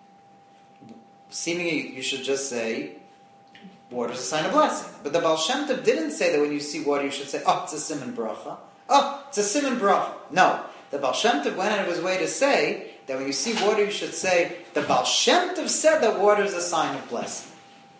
seemingly you should just say, water is a sign of blessing. But the Baal Shem Tov didn't say that when you see water, you should say, oh, it's a siman bracha. Oh, it's a siman bracha. No. The Baal Shem Tov went out of his way to say that when you see water, you should say, the Baal Shem Tov said that water is a sign of blessing.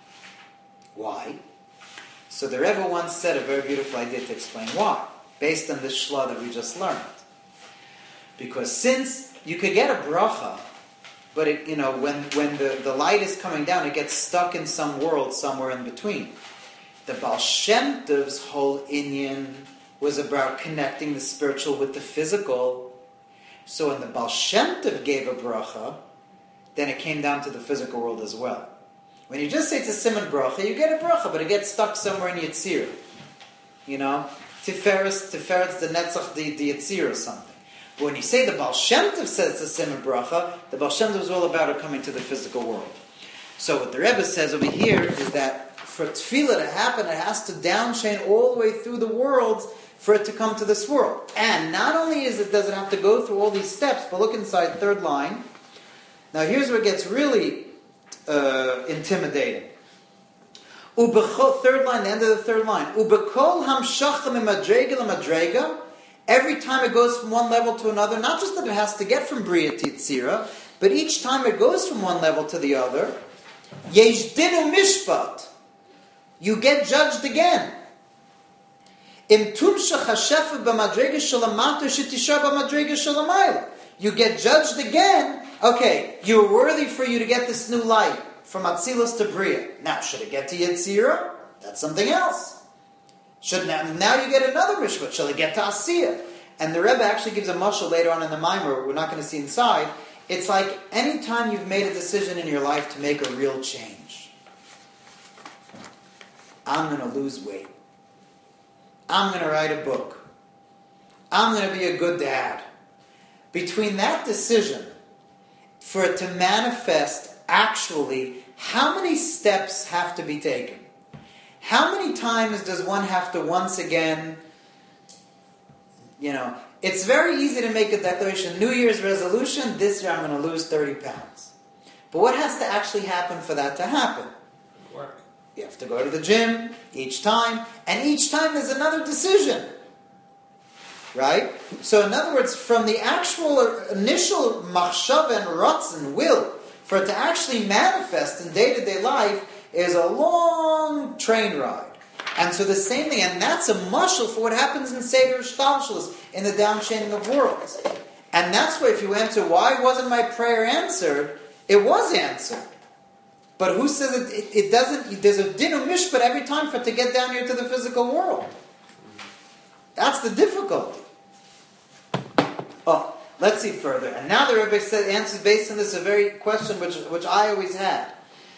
Why? So the Rebbe once said a very beautiful idea to explain why, based on this Shla that we just learned. Because since you could get a bracha, but it, you know, when, when the, the light is coming down, it gets stuck in some world somewhere in between. The Baal Shem Tov's whole inyan was about connecting the spiritual with the physical. So when the Baal Shem Tov gave a bracha, then it came down to the physical world as well. When you just say it's a siman bracha, you get a bracha, but it gets stuck somewhere in Yetzirah. You know? Tiferes, Tiferes, the Netzach, the, the Yetzirah or something. But when you say the Baal Shem Tov says it's a siman bracha, the Baal Shem Tov is all about it coming to the physical world. So what the Rebbe says over here is that for tefillah to happen, it has to downchain all the way through the worlds for it to come to this world. And not only is it, does it have to go through all these steps, but look inside third line. Now here's where it gets really uh, intimidating. Ubechol, third line, the end of the third line. Ubekol hamshacham imadrega lamadrega. Every time it goes from one level to another, not just that it has to get from Bria to Yitzira, but each time it goes from one level to the other, yesh dinu mishpat. You get judged again. Im tumsha chashefa b'madrega shalamato shetisha b'madrega shalamayla. You get judged again. Okay, you're worthy for you to get this new light from Atzilus to Bria. Now, should it get to Yetzirah? That's something else. Should now, now you get another mishpat. Shall it get to Asiyah? And the Rebbe actually gives a mashal later on in the Maimer. We're not going to see inside. It's like any time you've made a decision in your life to make a real change. I'm going to lose weight. I'm going to write a book. I'm going to be a good dad. Between that decision, for it to manifest actually, how many steps have to be taken? How many times does one have to once again, you know, it's very easy to make a declaration, New Year's resolution, this year I'm going to lose thirty pounds. But what has to actually happen for that to happen? Work. You have to go to the gym each time, and each time there's another decision. Right? So in other words, from the actual initial machshava and ratzon, will, for it to actually manifest in day-to-day life, is a long train ride. And so the same thing, and that's a mashal for what happens in Seder Shtalshalos, in the downchaining of worlds. And that's why if you answer, why wasn't my prayer answered? It was answered. But who says it, it, it doesn't, there's a din of mishpat every time for it to get down here to the physical world. That's the difficulty. Oh, let's see further. And now the Rebbe said, answers based on this a very question which which I always had.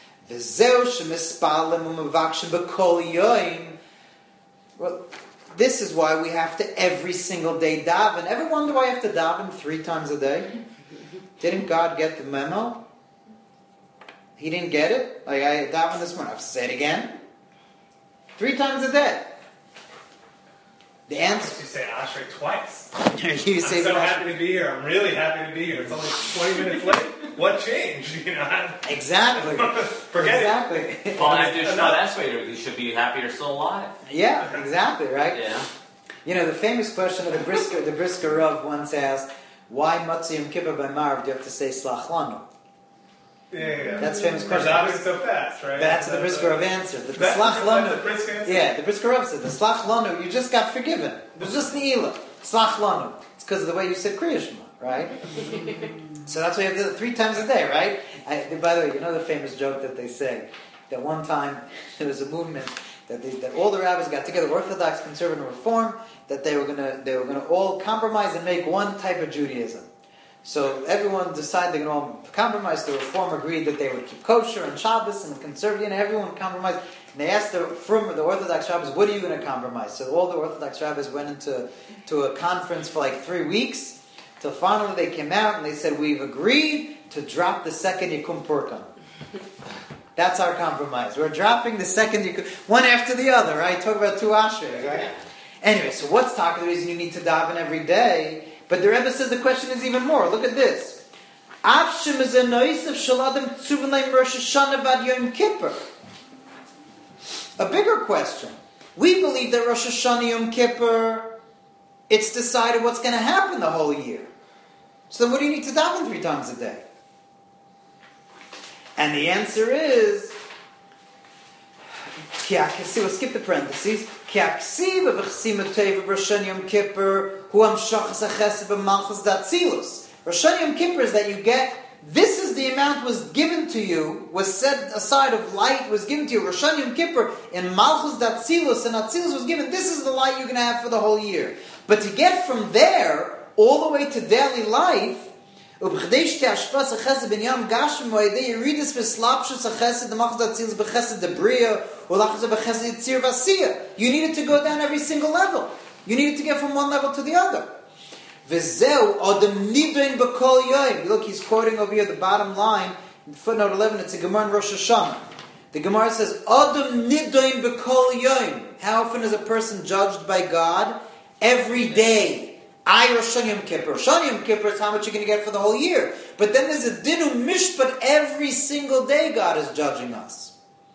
Well, this is why we have to every single day daven. Ever wonder why I have to daven three times a day? Didn't God get the memo? He didn't get it? Like I daven this morning. I have to say it again. Three times a day. The answer. You say Ashrei twice. you I'm say so Ashrei. happy to be here. I'm really happy to be here. It's only twenty minutes late. What changed? You know. Exactly. Forget exactly. it. Well, after no, that's why you should be happy you're still alive. Yeah, exactly, right? Yeah. You know, the famous question of the Brisker, the Brisker Rav once asked, why Matzah Yom Kippur by Marav do you have to say Slach Lanu? Yeah, yeah, yeah. That's a famous For question. davening so fast, right? That's what the Brisker Rav answered. The That's, Slach that's the Lanu. Brisker answer? Yeah, the Brisker Rav said, the Slach Lanu, you just got forgiven. It was just Ne'ilah. Slach Lanu. It's because of the way you said Kriya Shema, right? So that's why you have to do it three times a day, right? I, by the way, you know the famous joke that they say, that one time there was a movement that, they, that all the rabbis got together, Orthodox, Conservative, Reform, that they were gonna they were gonna all compromise and make one type of Judaism. So everyone decided they're going to all compromise. The Reform agreed that they would keep kosher and Shabbos, and the Conservative, and everyone compromised. And they asked the from the Orthodox rabbis, "What are you going to compromise?" So all the Orthodox rabbis went into to a conference for like three weeks, till finally they came out and they said, "We've agreed to drop the second Yikum Purkan." That's our compromise. We're dropping the second Yikum, one after the other, right? Talk about two ashras, right? Anyway, so what's talking the reason you need to daven every day? But the Rebbe says the question is even more. Look at this. A bigger question. We believe that Rosh Hashanah Yom Kippur, it's decided what's going to happen the whole year. So then what do you need to daven three times a day? And the answer is, we'll skip the parentheses. Rosh Hashanah Yom Kippur is that you get, this is the amount was given to you, was set aside of light, was given to you. Rosh Hashanah Yom Kippur in Malchus Datzilus, and Datzilus was given, this is the light you're going to have for the whole year. But to get from there all the way to daily life, you need to go down every single level. You needed to get from one level to the other. Look, he's quoting over here the bottom line, footnote eleven, it's a Gemara in Rosh Hashanah. The Gemara says, Adam nidoin b'kol yoim. How often is a person judged by God? every day. I Rosh Yom Kippur. Rosh Yom Kippur is how much you're going to get for the whole year. But then there's a dinu mishpat every single day. God is judging us.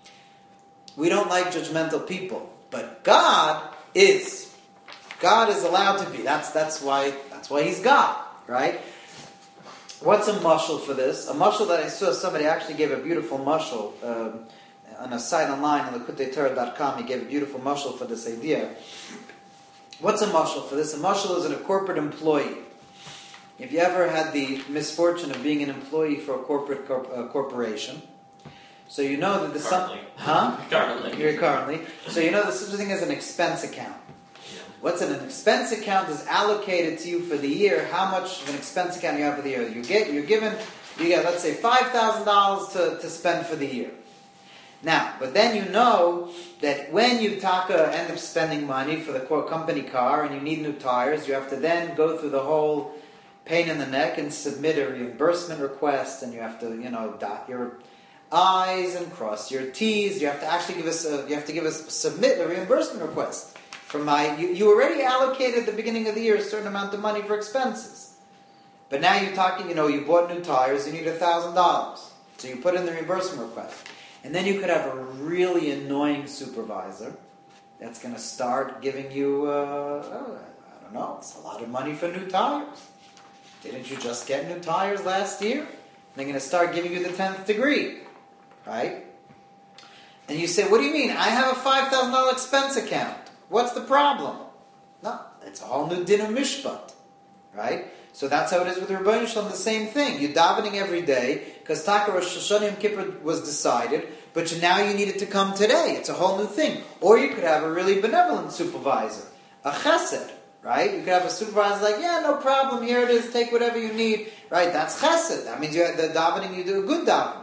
We don't like judgmental people, but God is. God is allowed to be. That's that's why that's why He's God, right? What's a mashal for this? A mashal that I saw somebody actually gave a beautiful mashal um, on a site online on Likutei Torah dot com. He gave a beautiful mashal for this idea. What's a mashal for this? A mashal is a corporate employee. If you ever had the misfortune of being an employee for a corporate corp- uh, corporation, so you know that the Currently. some huh Currently. You're currently so you know there's such a thing as an expense account. Yeah. What's an expense account is allocated to you for the year. How much of an expense account you have for the year? You get you're given you get let's say five thousand dollars to to spend for the year. Now, but then you know that when you taka end up spending money for the core company car and you need new tires, you have to then go through the whole pain in the neck and submit a reimbursement request, and you have to, you know, dot your I's and cross your T's. You have to actually give us a, you have to give us submit a reimbursement request for my. You, you already allocated at the beginning of the year a certain amount of money for expenses, but now you're talking. You know, you bought new tires. You need a thousand dollars, so you put in the reimbursement request. And then you could have a really annoying supervisor that's going to start giving you, uh, oh, I don't know, it's a lot of money for new tires. Didn't you just get new tires last year? And they're going to start giving you the tenth degree, right? And you say, what do you mean? I have a five thousand dollars expense account. What's the problem? No, it's a whole new din of mishpat, right? So that's how it is with Rebbeinu Shalom, the same thing. You're davening every day, because Taka Rosh Hashanah Yom Kippur was decided, but you, now you need it to come today. It's a whole new thing. Or you could have a really benevolent supervisor, a chesed, right? You could have a supervisor like, yeah, no problem, here it is, take whatever you need, right? That's chesed. That means you have the davening, you do a good davening.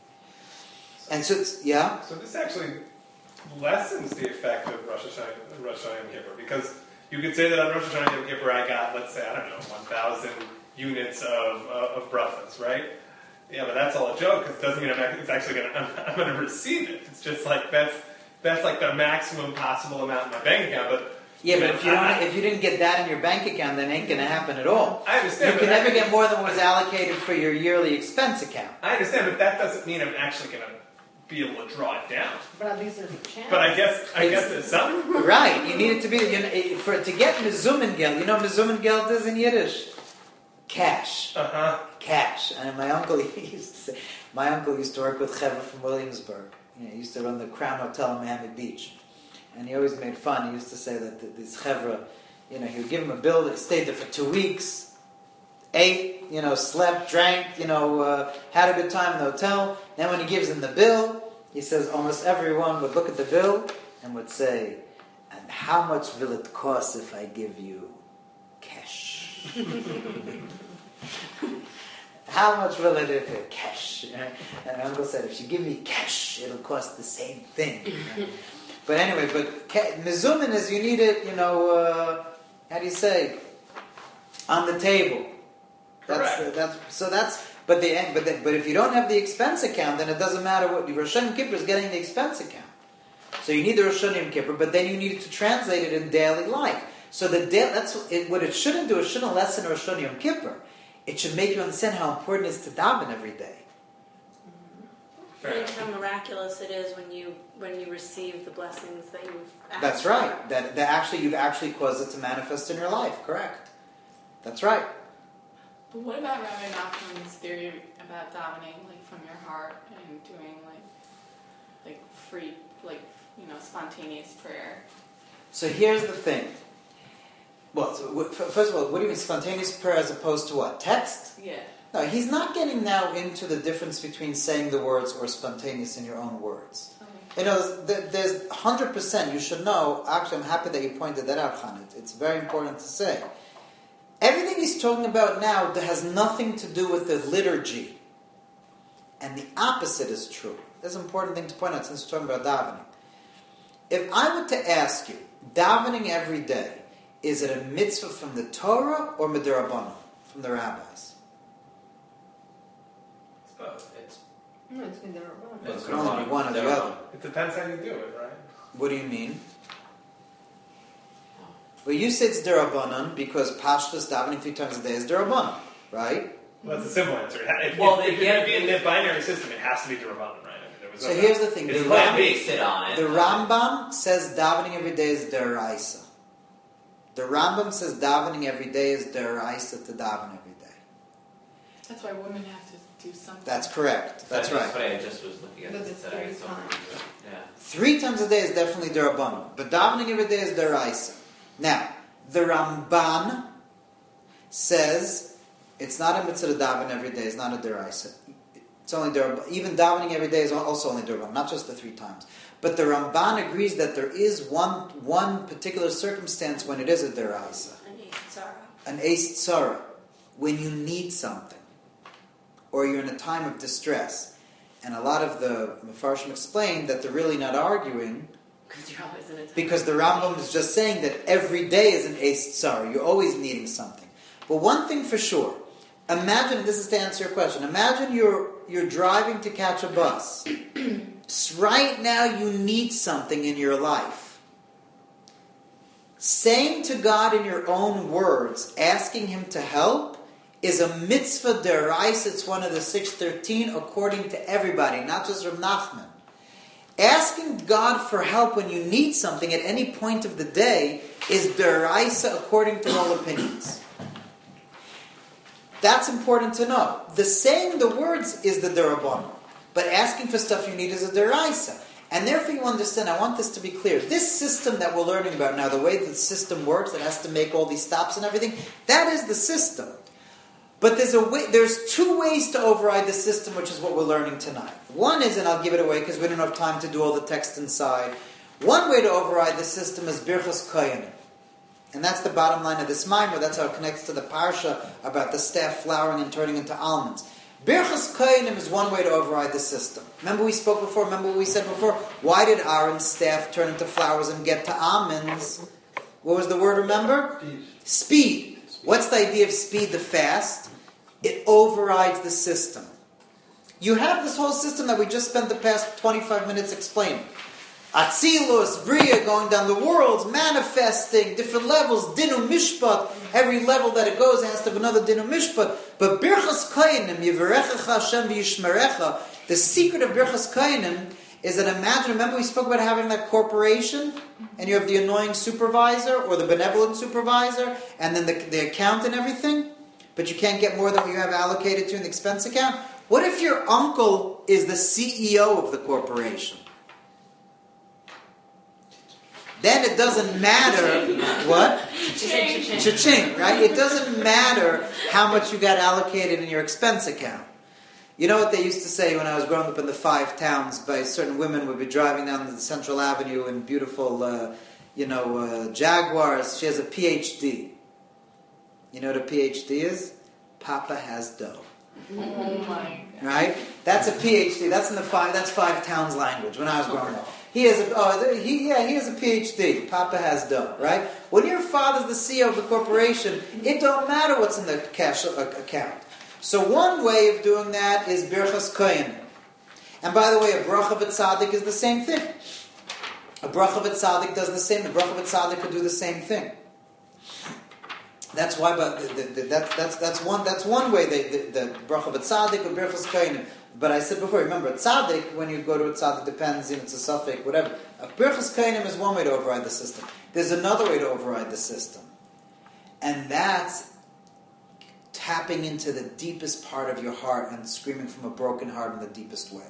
And so, it's, yeah? So this actually lessens the effect of Rosh Hashanah, Rosh Hashanah Yom Kippur, because you could say that on Rosh Hashanah Yom Kippur I got, let's say, I don't know, one thousand units of, uh, of brachas, right? Yeah, but that's all a joke, because it doesn't mean I'm actually, it's actually going to, I'm, I'm going to receive it. It's just like, that's that's like the maximum possible amount in my bank account, but... Yeah, but know, if you I, don't, if you didn't get that in your bank account, then it ain't going to happen at all. I understand. You can but never I, get more than what was allocated for your yearly expense account. I understand, but that doesn't mean I'm actually going to be able to draw it down. But at least there's a chance. But I guess I guess there's some. Right, you need it to be, you know, for to get mezumengeld, you know what mezumengeld is in Yiddish? Cash. Uh-huh. Cash. And my uncle used to say, my uncle used to work with Chevra from Williamsburg. You know, he used to run the Crown Hotel in Miami Beach. And he always made fun. He used to say that th- these Chevra, you know, he would give him a bill that he stayed there for two weeks, ate, you know, slept, drank, you know, uh, had a good time in the hotel. Then when he gives him the bill, he says almost everyone would look at the bill and would say, and how much will it cost if I give you cash? How much will it if it cash? And Uncle said, if you give me cash, it'll cost the same thing. But anyway, but mezumin is you need it, you know, uh, how do you say, on the table. That's, Correct. uh, that's, so that's, but the but the, but if you don't have the expense account, then it doesn't matter what, Rosh Hashanah Yom Kippur is getting the expense account. So you need the Rosh Hashanah Yom Kippur, but then you need it to translate it in daily life. So the da- that's it, what it shouldn't do. It shouldn't lessen Rosh Hashanah Yom Kippur. It should make you understand how important it is to daven every day. Fair Think enough. how miraculous it is when you when you receive the blessings that you've asked That's for. right. That that actually you've actually caused it to manifest in your life. Correct. That's right. But what about Rabbi Nachman's theory about davening, like from your heart and doing like, like free, like you know, spontaneous prayer? So here's the thing. Well, so, w- f- first of all, what do you mean spontaneous prayer as opposed to what? Text? Yeah. No, he's not getting now into the difference between saying the words or spontaneous in your own words. Okay. You know, th- there's one hundred percent, you should know, actually I'm happy that you pointed that out, Khan. It- It's very important to say. Everything he's talking about now that has nothing to do with the liturgy. And the opposite is true. That's an important thing to point out since we're talking about davening. If I were to ask you, davening every day, is it a mitzvah from the Torah or Midrabanan, from the rabbis? It's both. It's, No, it's in the Rabban. Well, it can only be one or the other. It depends how you do it, right? What do you mean? Well, you say it's derabanan because pashtus davening three times a day is derabanan, right? Well, that's a simple answer. If, Well, if, they if get- in the binary system, it has to be Durabanan, right? I mean, there was So no here's doubt. the thing: It's the, what Ram, they sit on it. the Rambam says davening every day is deraisa. The Rambam says davening every day is deraisa to daven every day. That's why women have to do something. That's correct. That's That's right. what I just was looking at. But It it's said I three saw- times. Yeah. Three times a day is definitely derabanan, but davening every day is deraisa. Now, the Ramban says it's not a mitzvah to daven every day. It's not a deraisa. It's only derabanan. Even davening every day is also only derabanan, not just the three times. But the Ramban agrees that there is one one particular circumstance when it is a deraisa, An Yitzhara. an eis tzara, when you need something, or you're in a time of distress. And a lot of the Mefarshim explain that they're really not arguing, Because you're always in a time. because the Rambam is just saying that every day is an eis tzara. You're always needing something. But one thing for sure, imagine, this is to answer your question, imagine you're you're driving to catch a bus. Right now you need something in your life. Saying to God in your own words, asking Him to help, is a mitzvah deraisa. It's one of the six thirteen according to everybody, not just Rav Nachman. Asking God for help when you need something at any point of the day is deraisa according to all opinions. That's important to know. The saying the words is the derabanan, but asking for stuff you need is a deraisa. And therefore you understand, I want this to be clear. This system that we're learning about now, the way the system works, it has to make all these stops and everything, that is the system. But there's a way, there's two ways to override the system, which is what we're learning tonight. One is, and I'll give it away because we don't have time to do all the text inside. One way to override the system is birchas koyanim. And that's the bottom line of this mimer. That's how it connects to the parsha about the staff flowering and turning into almonds. Birchas koyanim is one way to override the system. Remember we spoke before, remember what we said before? Why did Aaron's staff turn into flowers and get to almonds? What was the word, remember? Speed. What's the idea of speed, the fast? It overrides the system. You have this whole system that we just spent the past twenty-five minutes explaining. Atzilus, Bria, going down the worlds, manifesting, different levels, Dinu Mishpat, every level that it goes has to have another Dinu Mishpat. But Birchas Koyanim, Yivarechecha Hashem v'yishmerecha, the secret of Birchas Koyanim is that imagine, remember we spoke about having that corporation, and you have the annoying supervisor, or the benevolent supervisor, and then the, the account and everything, but you can't get more than what you have allocated to in the expense account? What if your uncle is the C E O of the corporation? Then it doesn't matter what? Cha-ching. Cha-ching, right? It doesn't matter how much you got allocated in your expense account. You know what they used to say when I was growing up in the five towns, by certain women would be driving down the Central Avenue in beautiful, uh, you know, uh, Jaguars. She has a P H D. You know what a P H D is? Papa has dough. Oh my god. Right? That's a P H D. That's in the five. That's five towns language. When I was growing up, he has a. Oh, he yeah, he has a P H D. Papa has dough. Right? When your father's the C E O of the corporation, it don't matter what's in the cash account. So one way of doing that is birchas koyanim. And by the way, a bracha v'tzadik is the same thing. A bracha v'tzadik does the same. A bracha v'tzadik could do the same thing. That's why, but the, the, the, that's that's that's one that's one way they, the the bracha v'tzadik or birchas koyanim. But I said before, remember tzadik, when you go to a tzadik, depends if it's a suffix, whatever. A birchas koyanim is one way to override the system. There's another way to override the system, and that's tapping into the deepest part of your heart and screaming from a broken heart in the deepest way.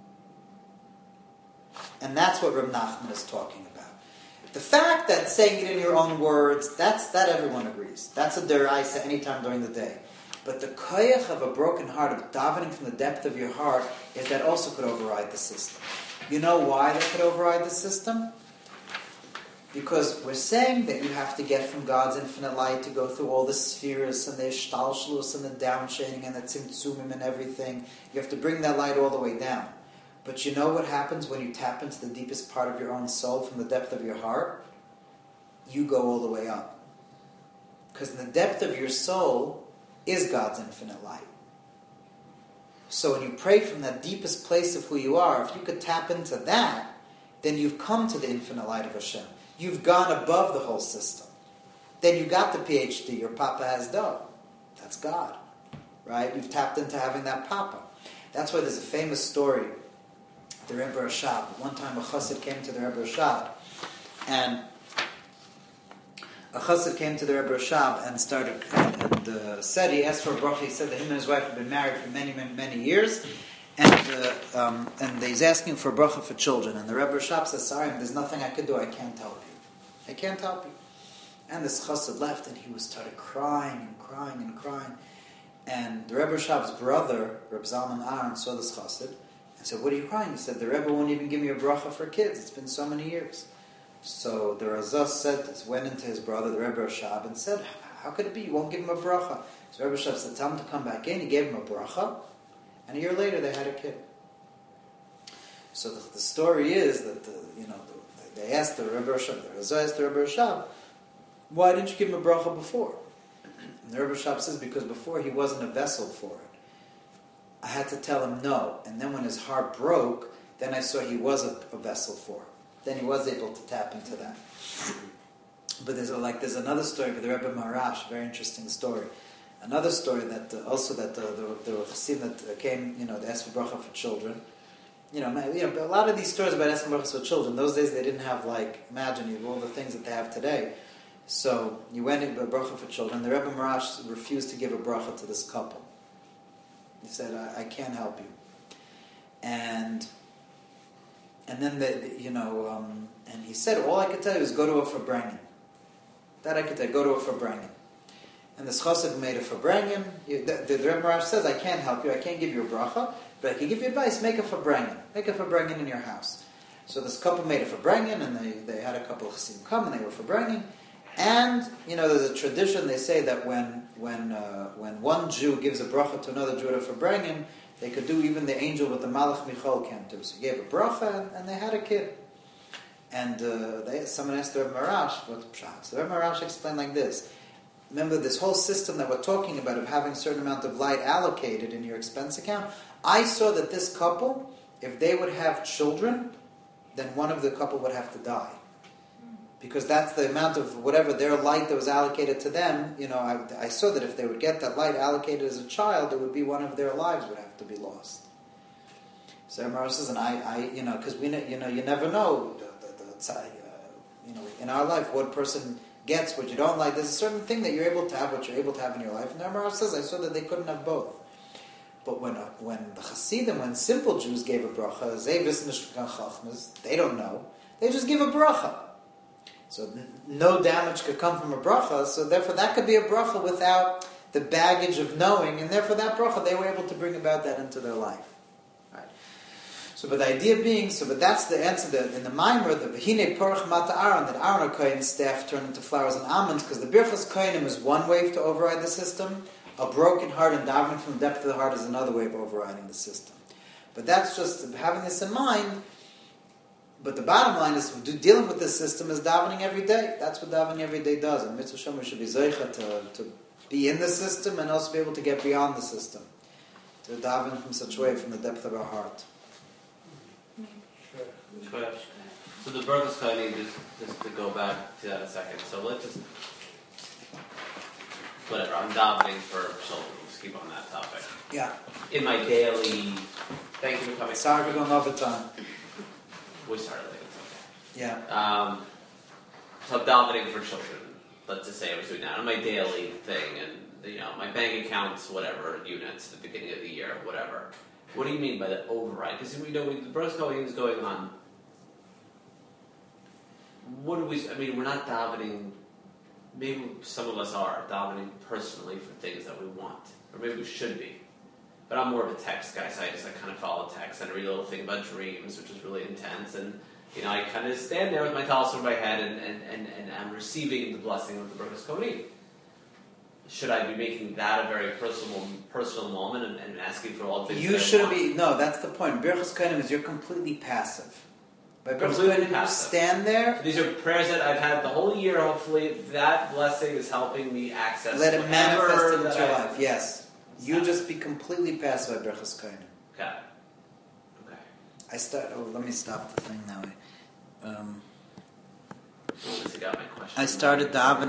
And that's what Rav Nachman is talking about. The fact that saying it in your own words, that's that everyone agrees. That's a deraisa anytime during the day. But the koyach of a broken heart, of davening from the depth of your heart, is that also could override the system. You know why that could override the system? Because we're saying that you have to get from God's infinite light to go through all the spheres and the ishtalshlus and the downshading and the tzimtzumim and everything. You have to bring that light all the way down. But you know what happens when you tap into the deepest part of your own soul from the depth of your heart? You go all the way up. Because in the depth of your soul is God's infinite light. So when you pray from that deepest place of who you are, if you could tap into that, then you've come to the infinite light of Hashem. You've gone above the whole system. then you got the PhD. Your papa has dough. That's God, right? You've tapped into having that papa. That's why there's a famous story. The Rebbe Rashab. One time a chassid came to the Rebbe Rashab, and a chassid came to the Rebbe Rashab and started and, and uh, said he asked for a bracha. He said that him and his wife had been married for many, many, many years, and uh, um, and he's asking for a bracha for children. And the Rebbe Rashab says, "Sorry, there's nothing I could do. I can't help you. I can't help you." And this chassid left, and he was started crying and crying and crying. And the Rebbe Rashab's brother, Reb Zalman Aaron, saw this chassid and said, "What are you crying?" He said, "The Rebbe won't even give me a bracha for kids. It's been so many years." So the Razah said, went into his brother, the Rebbe Rashab, and said, "How could it be? You won't give him a bracha?" So Rebbe Rashab said, "Tell him to come back in." He gave him a bracha, and a year later they had a kid. So the, the story is that the, you know the, they asked the Rebbe Rashab, the Razah asked the Rebbe Rashab, "Why didn't you give him a bracha before?" And the Rebbe Rashab says, "Because before he wasn't a vessel for it. I had to tell him no, and then when his heart broke, then I saw he was a, a vessel for it. Then he was able to tap into that." But there's a, like there's another story with the Rebbe Marash, very interesting story. Another story that uh, also that uh, the the Chassidim that uh, came, you know, they asked for bracha for children. You know, you know, a lot of these stories about asking brachas for children. Those days they didn't have like imagine you all the things that they have today. So you went in a bracha for children. The Rebbe Marash refused to give a bracha to this couple. He said, "I, I can't help you," and. And then, the, you know, um, and he said, "All I could tell you is go to a Farbrengen. That I could tell you, go to a Farbrengen." And the chassid made a Farbrengen. The, the, the Rebbe Marash says, "I can't help you, I can't give you a bracha, but I can give you advice, make a Farbrengen. Make a Farbrengen in your house." So this couple made a Farbrengen, and they, they had a couple of chassidim come, and they were Farbrengen. And, you know, there's a tradition, they say that when when uh, when one Jew gives a bracha to another Jew at a Farbrengen, they could do even the angel with the Malach Michal can't do. So he gave a bracha, and they had a kid. And uh, they, someone asked the Rebbe Marash, what's pshat? So the Rebbe Marash explained like this. Remember this whole system that we're talking about of having a certain amount of light allocated in your expense account? I saw that this couple, if they would have children, then one of the couple would have to die. Because that's the amount of whatever their light that was allocated to them. You know, I, I saw that if they would get that light allocated as a child, it would be one of their lives would have to be lost. So Amar says, and I, I, you know, because we, know, you know, you never know, the, the, the, uh, you know, in our life, what person gets, what you don't like. There's a certain thing that you're able to have, what you're able to have in your life. And Amar says, I saw that they couldn't have both. But when uh, when the Hasidim, when simple Jews gave a bracha, they don't know. They just give a bracha. So no damage could come from a bracha, so therefore that could be a bracha without the baggage of knowing, and therefore that bracha, they were able to bring about that into their life. Right. So but the idea being, so but that's the answer that in the Maimer, the V'hine Porach Mata Aaron, that Aaron Kohen's staff turned into flowers and almonds, because the Birchas Kohenim is one way to override the system, a broken heart and davening from the depth of the heart is another way of overriding the system. But that's just having this in mind. But the bottom line is dealing with this system is davening every day. That's what davening every day does. And Mitzvah Shem, we should be zeicha to, to be in the system and also be able to get beyond the system. To daven from such a way from the depth of our heart. Sure. So the Birchas Kohanim, just, just to go back to that a second. So let's just, whatever, I'm davening for children. Let's keep on that topic. Yeah. In my daily, thank you for coming. Sorry for going over time. We started late, it's Yeah. okay. Um, so I'm davening for children. Let's just say I was doing that on my daily thing, and you know, my bank accounts, whatever, units at the beginning of the year, whatever. What do you mean by the override? Because we know we, the Birchas Kohanim is going on. What do we, I mean, we're not davening, maybe some of us are davening personally for things that we want. Or maybe we should be. But I'm more of a text guy, so I just I kind of follow text and I read a little thing about dreams, which is really intense. And, you know, I kind of stand there with my towels over my head and, and, and, and I'm receiving the blessing of the Birchas Kohanim. Should I be making that a very personal personal moment and, and asking for all the things You that I shouldn't want? be, no, that's the point. Birchas Kohanim is you're completely passive. By Birchas Completely Kohanim, you passive. stand there. These are prayers that I've had the whole year, hopefully. That blessing is helping me access Let it whatever manifest into that your I- life. Yes. You just be completely passive by Birchas Kohanim. Got it. Okay. I start. Oh, let me stop the thing now. Um, Well, at least I got my question. I started davening.